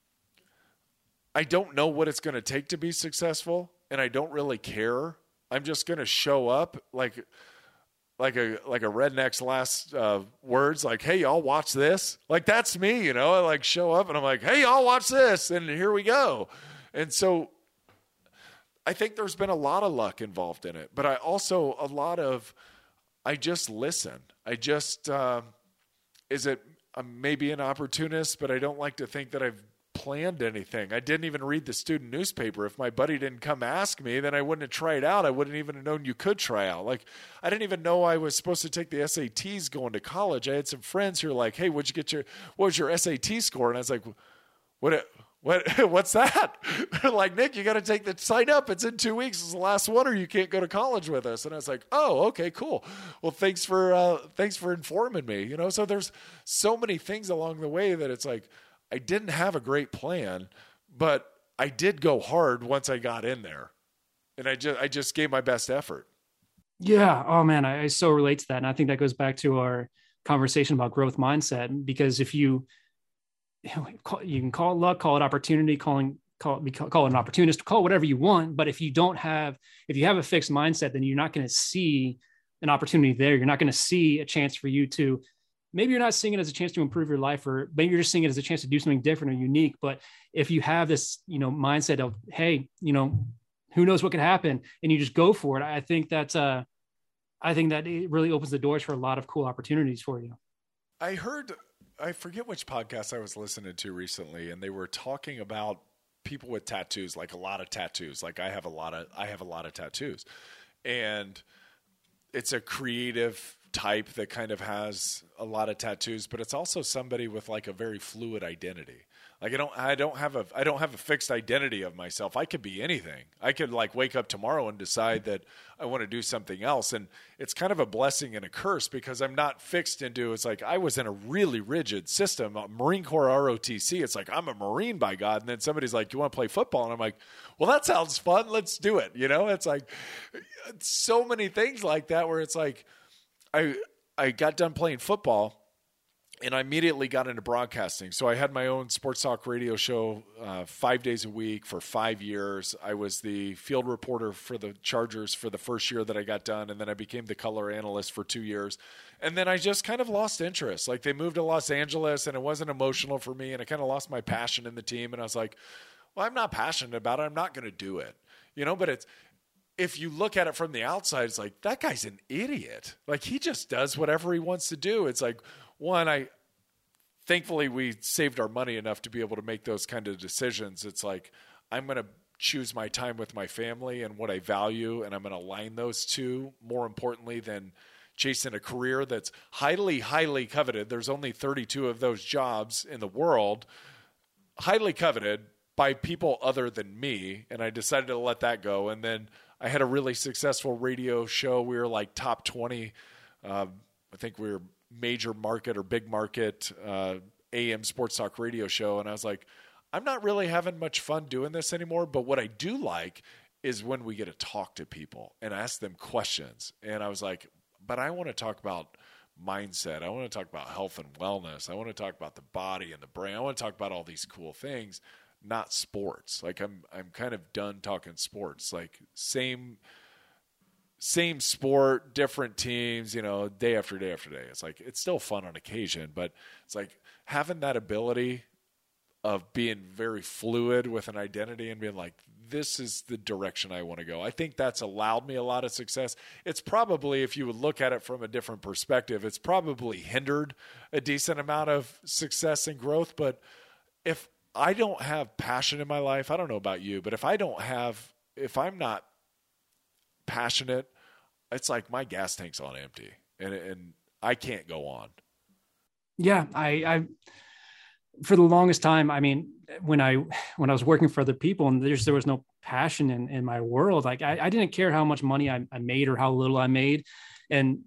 I don't know what it's going to take to be successful, and I don't really care. I'm just going to show up like like a like a redneck's last uh, words, like, hey, y'all watch this. Like, that's me, you know. I like show up and I'm like, hey, y'all watch this, and here we go. And so I think there's been a lot of luck involved in it, but I also a lot of, I just listen. I just, uh, is it, I'm maybe an opportunist, but I don't like to think that I've planned anything. I didn't even read the student newspaper. If my buddy didn't come ask me, then I wouldn't have tried out. I wouldn't even have known you could try out. Like, I didn't even know I was supposed to take the S A Ts going to college. I had some friends who were like, hey, what'd you get your, what was your S A T score? And I was like, what, what, what's that? They're like, Nick, you got to take the sign up. It's in two weeks. It's the last one, or you can't go to college with us. And I was like, oh, okay, cool. Well, thanks for, uh, thanks for informing me, you know? So there's so many things along the way that it's like, I didn't have a great plan, but I did go hard once I got in there, and I just, I just gave my best effort. Yeah. Oh man, I, I so relate to that. And I think that goes back to our conversation about growth mindset, because if you, you can call it luck, call it opportunity, calling, call it, call it an opportunist, call it whatever you want. But if you don't have, if you have a fixed mindset, then you're not going to see an opportunity there. You're not going to see a chance for you to, maybe you're not seeing it as a chance to improve your life, or maybe you're just seeing it as a chance to do something different or unique. But if you have this, you know, mindset of, hey, you know, who knows what could happen, and you just go for it, I think that's, uh, I think that it really opens the doors for a lot of cool opportunities for you. I heard, I forget which podcast I was listening to recently, and they were talking about people with tattoos, like a lot of tattoos. Like I have a lot of, I have a lot of tattoos, and it's a creative type that kind of has a lot of tattoos, but it's also somebody with like a very fluid identity. Like I don't, I don't have a, I don't have a fixed identity of myself. I could be anything. I could like wake up tomorrow and decide that I want to do something else. And it's kind of a blessing and a curse, because I'm not fixed into, it's like, I was in a really rigid system, Marine Corps R O T C. It's like, I'm a Marine by God. And then somebody's like, you want to play football? And I'm like, well, that sounds fun. Let's do it. You know, it's like so many things like that, where it's like, I, I got done playing football, and I immediately got into broadcasting. So I had my own sports talk radio show uh, five days a week for five years. I was the field reporter for the Chargers for the first year that I got done, and then I became the color analyst for two years. And then I just kind of lost interest. Like they moved to Los Angeles, and it wasn't emotional for me, and I kind of lost my passion in the team. And I was like, well, I'm not passionate about it. I'm not going to do it. You know, but it's, if you look at it from the outside, it's like, that guy's an idiot. Like he just does whatever he wants to do. It's like, one, I thankfully we saved our money enough to be able to make those kind of decisions. It's like, I'm going to choose my time with my family and what I value, and I'm going to align those two more importantly than chasing a career that's highly, highly coveted. There's only thirty-two of those jobs in the world, highly coveted by people other than me. And I decided to let that go. And then I had a really successful radio show. We were like top twenty. Uh, I think we were major market or big market uh, A M sports talk radio show. And I was like, I'm not really having much fun doing this anymore. But what I do like is when we get to talk to people and ask them questions. And I was like, but I want to talk about mindset. I want to talk about health and wellness. I want to talk about the body and the brain. I want to talk about all these cool things, not sports. Like I'm, I'm kind of done talking sports, like same, same sport, different teams, you know, day after day after day. It's like, it's still fun on occasion, but it's like having that ability of being very fluid with an identity and being like, this is the direction I want to go. I think that's allowed me a lot of success. It's probably, if you would look at it from a different perspective, it's probably hindered a decent amount of success and growth. But if I don't have passion in my life, I don't know about you, but if I don't have, if I'm not passionate, it's like my gas tank's on empty and, and I can't go on. Yeah. I, I, for the longest time, I mean, when I, when I was working for other people and there's, there was no passion in, in my world, like I, I didn't care how much money I, I made or how little I made. And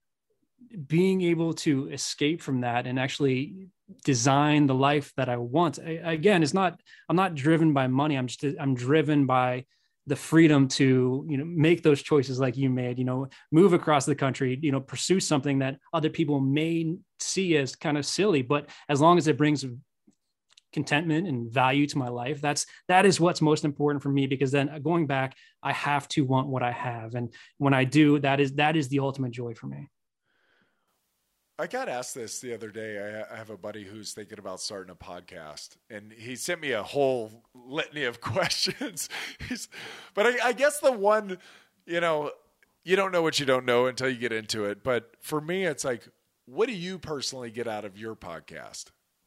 being able to escape from that and actually design the life that I want. I, again, it's not, I'm not driven by money. I'm just, I'm driven by the freedom to, you know, make those choices like you made, you know, move across the country, you know, pursue something that other people may see as kind of silly, but as long as it brings contentment and value to my life, that's, that is what's most important for me, because then going back, I have to want what I have. And when I do, that is, that is the ultimate joy for me. I got asked this the other day. I have a buddy who's thinking about starting a podcast, and he sent me a whole litany of questions. He's, but I, I guess the one, you know, you don't know what you don't know until you get into it. But for me, it's like, what do you personally get out of your podcast?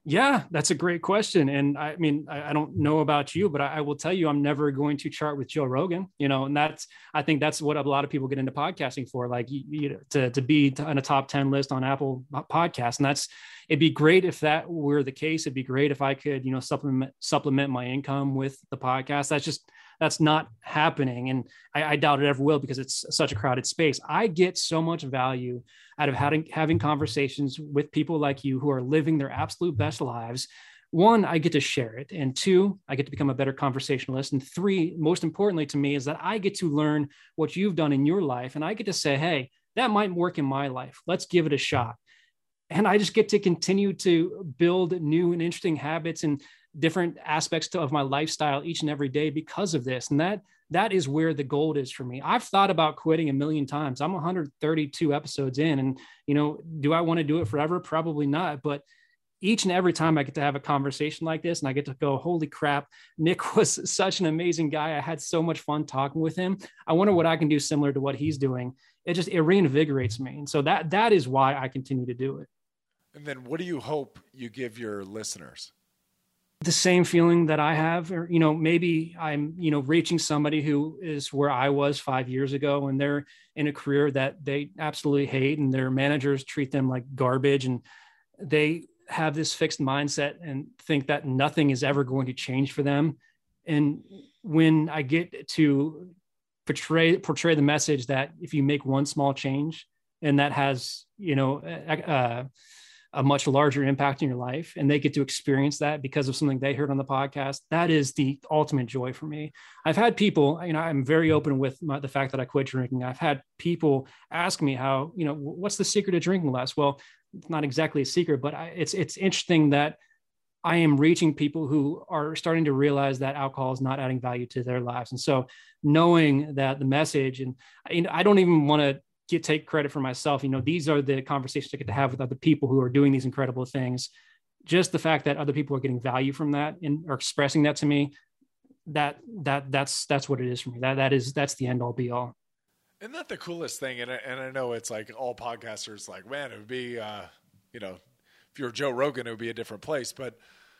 Yeah, that's a great question. And I mean, I, I don't know about you, but I, I will tell you, I'm never going to chart with Joe Rogan, you know, and that's, I think that's what a lot of people get into podcasting for, like, you, you know, to, to be on a top ten list on Apple Podcasts. And that's, it'd be great if that were the case. It'd be great if I could, you know, supplement, supplement my income with the podcast. That's just, that's not happening. And I, I doubt it ever will, because it's such a crowded space. I get so much value out of having, having conversations with people like you who are living their absolute best lives. One, I get to share it. And two, I get to become a better conversationalist. And three, most importantly to me, is that I get to learn what you've done in your life. And I get to say, hey, that might work in my life. Let's give it a shot. And I just get to continue to build new and interesting habits and different aspects to, of my lifestyle each and every day because of this. And that, that is where the gold is for me. I've thought about quitting a million times. I'm one hundred thirty-two episodes in, and, you know, do I want to do it forever? Probably not. But each and every time I get to have a conversation like this and I get to go, holy crap, Nick was such an amazing guy. I had so much fun talking with him. I wonder what I can do similar to what he's doing. It just, it reinvigorates me. And so that, that is why I continue to do it. And then what do you hope you give your listeners? The same feeling that I have, or, you know, maybe I'm, you know, reaching somebody who is where I was five years ago, and they're in a career that they absolutely hate, and their managers treat them like garbage, and they have this fixed mindset and think that nothing is ever going to change for them. And when I get to portray, portray the message that if you make one small change, and that has, you know, uh, a much larger impact in your life, and they get to experience that because of something they heard on the podcast, that is the ultimate joy for me. I've had people, you know, I'm very open with my, the fact that I quit drinking. I've had people ask me how, you know, what's the secret of drinking less? Well, it's not exactly a secret, but I, it's, it's interesting that I am reaching people who are starting to realize that alcohol is not adding value to their lives. And so knowing that the message, and you know, I don't even want to get take credit for myself. You know, these are the conversations I get to have with other people who are doing these incredible things. Just the fact that other people are getting value from that and are expressing that to me, that, that, that's, that's what it is for me. That, that is, that's the end all be all. Isn't that the coolest thing? And I, and I know it's like all podcasters like, man, it would be, uh, you know, if you're Joe Rogan, it would be a different place, but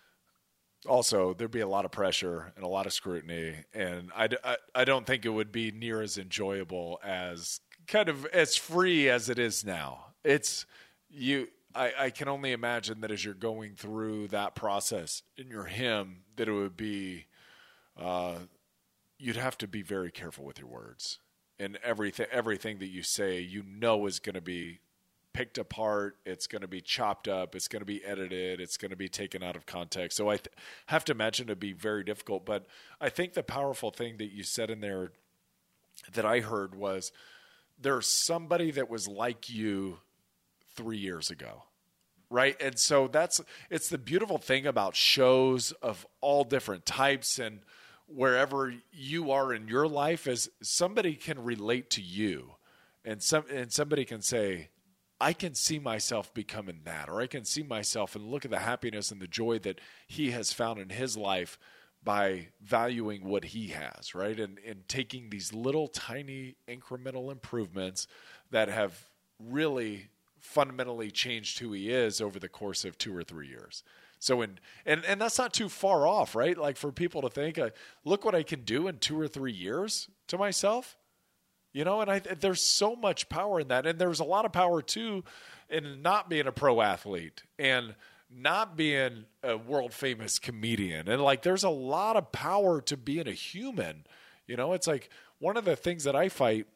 also there'd be a lot of pressure and a lot of scrutiny. And I, I, I don't think it would be near as enjoyable as kind of as free as it is now. It's you, I, I can only imagine that as you're going through that process in your hymn, that it would be, uh, you'd have to be very careful with your words, and everything, everything that you say, you know, is going to be picked apart. It's going to be chopped up. It's going to be edited. It's going to be taken out of context. So I th- have to imagine it'd be very difficult, but I think the powerful thing that you said in there that I heard was, there's somebody that was like you three years ago, right? And so that's, it's the beautiful thing about shows of all different types, and wherever you are in your life, is somebody can relate to you, and some, and somebody can say, I can see myself becoming that, or I can see myself and look at the happiness and the joy that he has found in his life by valuing what he has, right? And, and taking these little tiny incremental improvements that have really fundamentally changed who he is over the course of two or three years. So, in, and, and that's not too far off, right? Like for people to think, uh, look what I can do in two or three years to myself, you know, and I, there's so much power in that. And there's a lot of power too in not being a pro athlete and not being a world famous comedian. And like, there's a lot of power to being a human. You know, it's like one of the things that I fight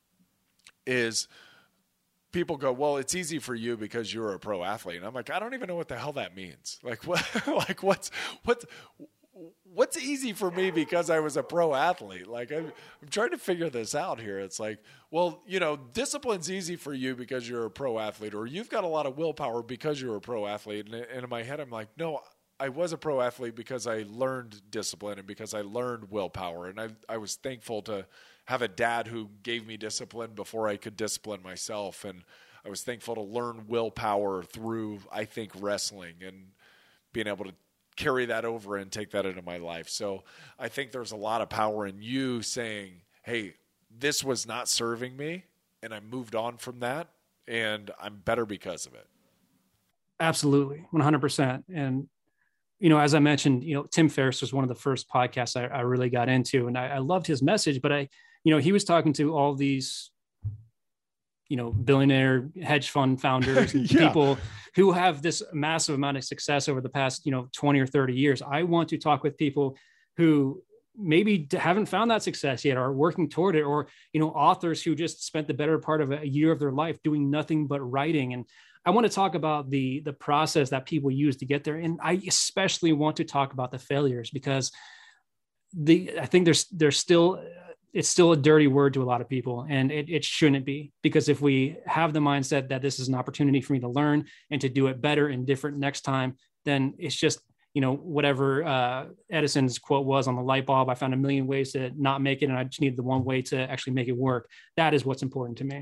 is people go, well, it's easy for you because you're a pro athlete. And I'm like, I don't even know what the hell that means. Like what, like what's, what's, what's easy for me because I was a pro athlete? Like I'm, I'm trying to figure this out here. It's like, well, you know, discipline's easy for you because you're a pro athlete, or you've got a lot of willpower because you're a pro athlete. And, and in my head, I'm like, no, I was a pro athlete because I learned discipline and because I learned willpower. And I, I was thankful to have a dad who gave me discipline before I could discipline myself. And I was thankful to learn willpower through, I think, wrestling and being able to carry that over and take that into my life. So I think there's a lot of power in you saying, hey, this was not serving me, and I moved on from that, and I'm better because of it. Absolutely. one hundred percent. And, you know, as I mentioned, you know, Tim Ferriss was one of the first podcasts I, I really got into, and I, I loved his message, but I, you know, he was talking to all these, you know, billionaire hedge fund founders and yeah. people who have this massive amount of success over the past, you know, twenty or thirty years. I want to talk with people who maybe haven't found that success yet, or are working toward it, or, you know, authors who just spent the better part of a year of their life doing nothing but writing. And I want to talk about the, the process that people use to get there. And I especially want to talk about the failures, because the, I think there's, there's still, it's still a dirty word to a lot of people, and it, it shouldn't be, because if we have the mindset that this is an opportunity for me to learn and to do it better and different next time, then it's just, you know, whatever uh, Edison's quote was on the light bulb, I found a million ways to not make it, and I just needed the one way to actually make it work. That is what's important to me.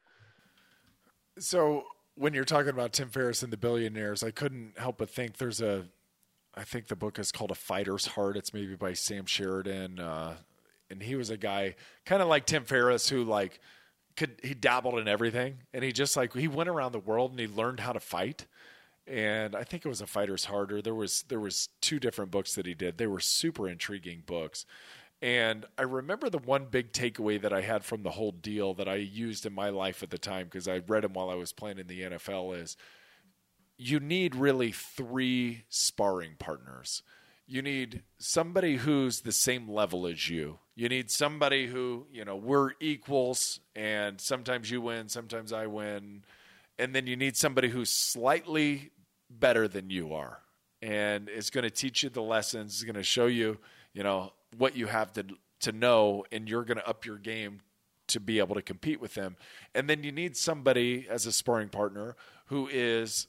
So when you're talking about Tim Ferriss and the billionaires, I couldn't help but think there's a, I think the book is called A Fighter's Heart. It's maybe by Sam Sheridan. Uh, and he was a guy kind of like Tim Ferriss who like could, he dabbled in everything, and he just like, he went around the world and he learned how to fight. And I think it was A Fighter's Heart, or there was, there was two different books that he did. They were super intriguing books. And I remember the one big takeaway that I had from the whole deal that I used in my life at the time, because I read him while I was playing in the N F L, is you need really three sparring partners. You need somebody who's the same level as you. You need somebody who, you know, we're equals, and sometimes you win, sometimes I win. And then you need somebody who's slightly better than you are, and is going to teach you the lessons, is going to show you, you know, what you have to to know, and you're going to up your game to be able to compete with them. And then you need somebody as a sparring partner who is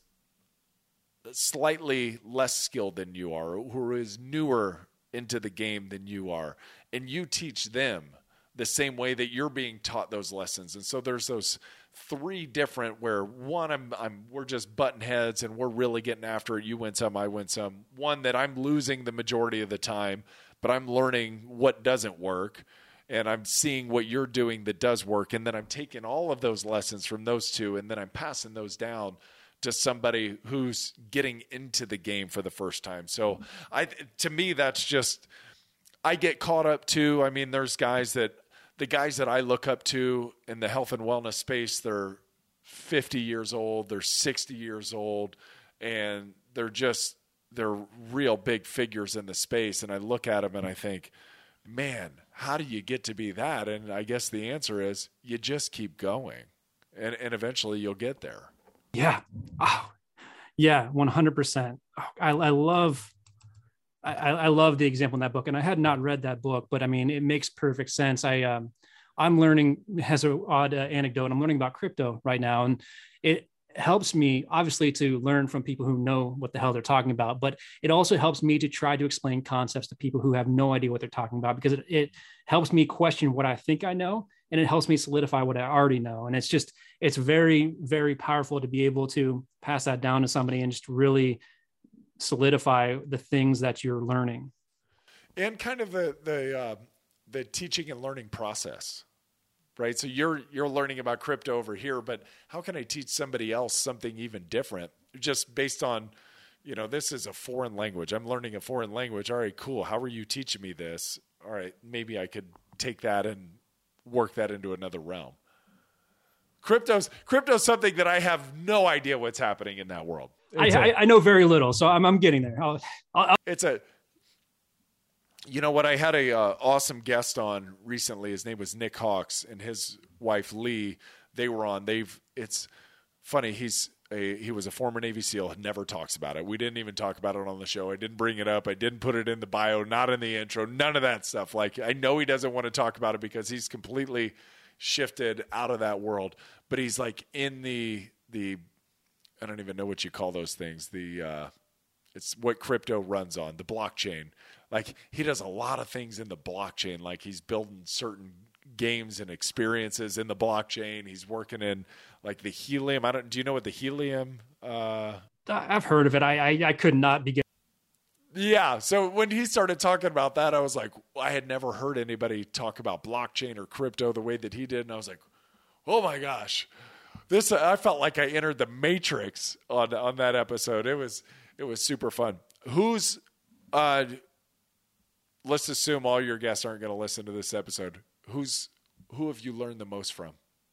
slightly less skilled than you are, who is newer into the game than you are, and you teach them the same way that you're being taught those lessons. And so there's those three different, where one, I'm, I'm, we're just butting heads and we're really getting after it. You win some, I win some. One that I'm losing the majority of the time, but I'm learning what doesn't work, and I'm seeing what you're doing that does work. And then I'm taking all of those lessons from those two, and then I'm passing those down to somebody who's getting into the game for the first time. So I, to me, that's just, I get caught up too. I mean, there's guys that, the guys that I look up to in the health and wellness space, they're fifty years old, they're sixty years old, and they're just, they're real big figures in the space. And I look at them and I think, man, how do you get to be that? And I guess the answer is you just keep going, and, and eventually you'll get there. Yeah. Oh, yeah. one hundred percent. Oh, I, I love, I, I love the example in that book, and I had not read that book, but I mean, it makes perfect sense. I, um, I'm learning, has an odd uh, anecdote. I'm learning about crypto right now, and it helps me obviously to learn from people who know what the hell they're talking about, but it also helps me to try to explain concepts to people who have no idea what they're talking about, because it, it helps me question what I think I know, and it helps me solidify what I already know. And it's just, it's very, very powerful to be able to pass that down to somebody and just really solidify the things that you're learning. And kind of the, the, uh, the teaching and learning process, right? So you're, you're learning about crypto over here, but how can I teach somebody else something even different, just based on, you know, this is a foreign language. I'm learning a foreign language. All right, cool. How are you teaching me this? All right, maybe I could take that and work that into another realm. Crypto's crypto's something that I have no idea what's happening in that world. I, a, I, I know very little, so I'm I'm getting there. I'll, I'll, it's a, you know what? I had a uh, awesome guest on recently. His name was Nick Hawks, and his wife Lee. They were on. They've. It's funny. He's a he was a former Navy SEAL. Never talks about it. We didn't even talk about it on the show. I didn't bring it up. I didn't put it in the bio. Not in the intro. None of that stuff. Like, I know he doesn't want to talk about it because he's completely shifted out of that world. But he's like in the the. I don't even know what you call those things. The uh, it's what crypto runs on, the blockchain. Like, he does a lot of things in the blockchain. Like, he's building certain games and experiences in the blockchain. He's working in like the helium. I don't. Do you know what the helium? Uh, I've heard of it. I I, I could not begin. Yeah. So when he started talking about that, I was like, I had never heard anybody talk about blockchain or crypto the way that he did, and I was like, oh my gosh. This, I felt like I entered the Matrix on, on that episode. It was, it was super fun. Who's, uh, let's assume all your guests aren't going to listen to this episode. Who's, who have you learned the most from?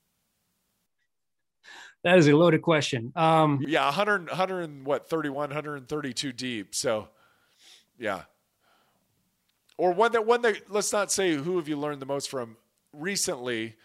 That is a loaded question. Um, yeah. one hundred, one hundred, what, thirty-one, one hundred thirty-two deep. So yeah. Or one that, one that, let's not say who have you learned the most from recently.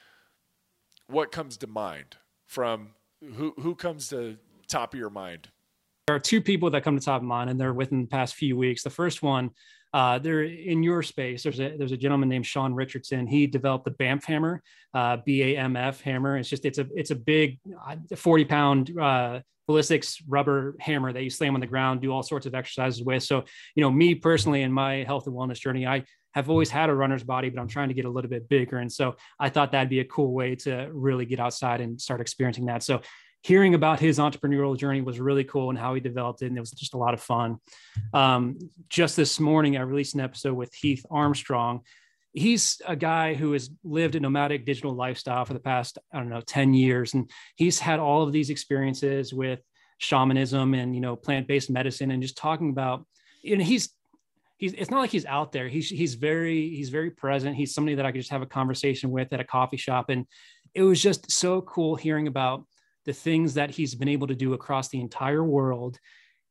What comes to mind from who, who comes to top of your mind? There are two people that come to top of mind, and they're within the past few weeks. The first one, uh, they're in your space. There's a there's a gentleman named Sean Richardson. He developed the BAMF hammer, uh, B A M F hammer. It's just it's a it's a big forty pound uh, ballistics rubber hammer that you slam on the ground, do all sorts of exercises with. So, you know, me personally in my health and wellness journey, I have always had a runner's body, but I'm trying to get a little bit bigger. And so I thought that'd be a cool way to really get outside and start experiencing that. So hearing about his entrepreneurial journey was really cool and how he developed it. And it was just a lot of fun. Um, just this morning, I released an episode with Heath Armstrong. He's a guy who has lived a nomadic digital lifestyle for the past, I don't know, ten years. And he's had all of these experiences with shamanism and, you know, plant-based medicine, and just talking about, you know, he's, he's, it's not like he's out there. He's, he's very, he's very present. He's somebody that I could just have a conversation with at a coffee shop. And it was just so cool hearing about the things that he's been able to do across the entire world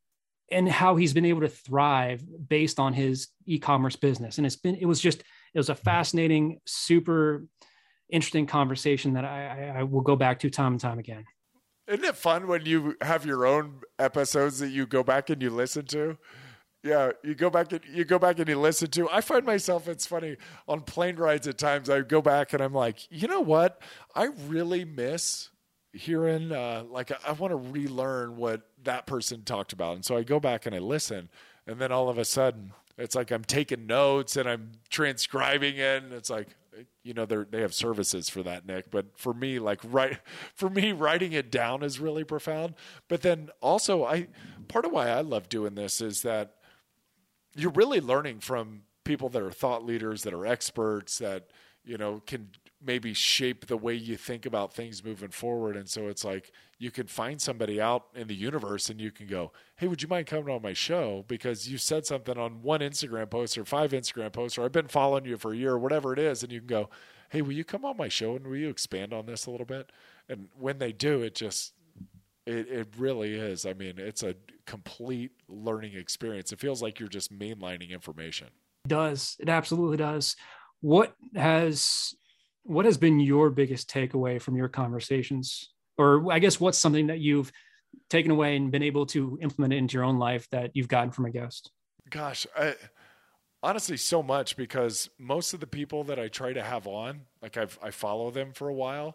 and how he's been able to thrive based on his e-commerce business. And it's been, it was just, it was a fascinating, super interesting conversation that I, I will go back to time and time again. Isn't it fun when you have your own episodes that you go back and you listen to? Yeah, you go back and you go back and you listen to. I find myself, it's funny, on plane rides at times, I go back and I'm like, you know what? I really miss hearing, uh, like, I, I want to relearn what that person talked about. And so I go back and I listen, and then all of a sudden it's like I'm taking notes and I'm transcribing it. And it's like, you know, they they have services for that, Nick. But for me, like, right, for me, writing it down is really profound. But then also, I part of why I love doing this is that you're really learning from people that are thought leaders, that are experts, that, you know, can maybe shape the way you think about things moving forward. And so it's like you can find somebody out in the universe and you can go, hey, would you mind coming on my show? Because you said something on one Instagram post or five Instagram posts, or I've been following you for a year or whatever it is. And you can go, hey, will you come on my show and will you expand on this a little bit? And when they do, it just, it, it really is. I mean, it's a complete learning experience. It feels like you're just mainlining information. It does. It absolutely does. What has... What has been your biggest takeaway from your conversations? Or I guess what's something that you've taken away and been able to implement into your own life that you've gotten from a guest? Gosh, I, honestly, so much, because most of the people that I try to have on, like I've, I follow them for a while,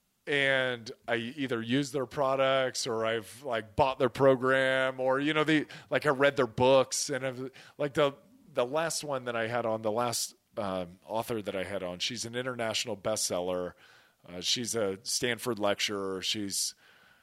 and I either use their products or I've like bought their program, or, you know, the, like I read their books, and I've, like the, the last one that I had on, the last Um, author that I had on, she's an international bestseller. Uh, she's a Stanford lecturer. She's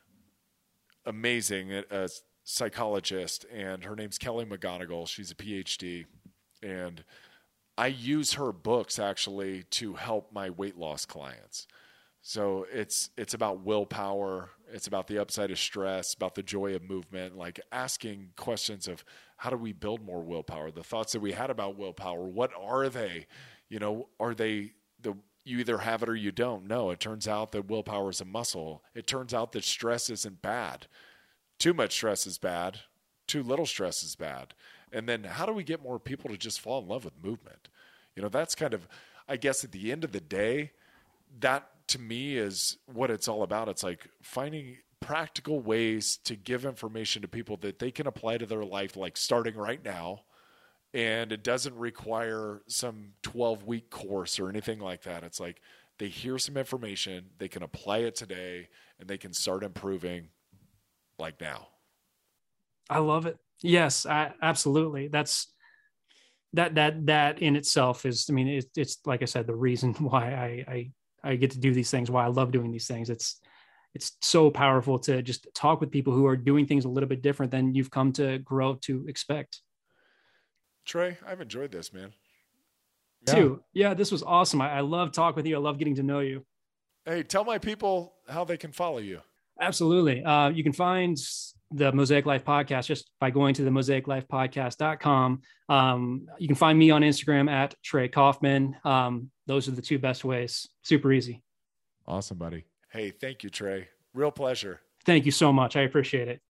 amazing, a psychologist, and her name's Kelly McGonigal. She's a P H D, and I use her books actually to help my weight loss clients. So it's it's about willpower. It's about the upside of stress, about the joy of movement, like asking questions of how do we build more willpower? The thoughts that we had about willpower, what are they? You know, are they the you either have it or you don't? No, it turns out that willpower is a muscle. It turns out that stress isn't bad. Too much stress is bad. Too little stress is bad. And then how do we get more people to just fall in love with movement? You know, that's kind of, I guess at the end of the day, that to me is what it's all about. It's like finding practical ways to give information to people that they can apply to their life, like starting right now. And it doesn't require some twelve week course or anything like that. It's like they hear some information, they can apply it today, and they can start improving like now. I love it. Yes, I, absolutely. That's that, that, that in itself is, I mean, it, it's like I said, the reason why I, I, I get to do these things, why I love doing these things. It's, it's so powerful to just talk with people who are doing things a little bit different than you've come to grow to expect. Trey, I've enjoyed this, man. Yeah. Too. Yeah, this was awesome. I, I love talking with you. I love getting to know you. Hey, tell my people how they can follow you. Absolutely. Uh, you can find the Mosaic Life Podcast just by going to the mosaic life podcast dot com. Um, you can find me on Instagram at Trey Kaufman. Um, those are the two best ways. Super easy. Awesome, buddy. Hey, thank you, Trey. Real pleasure. Thank you so much. I appreciate it.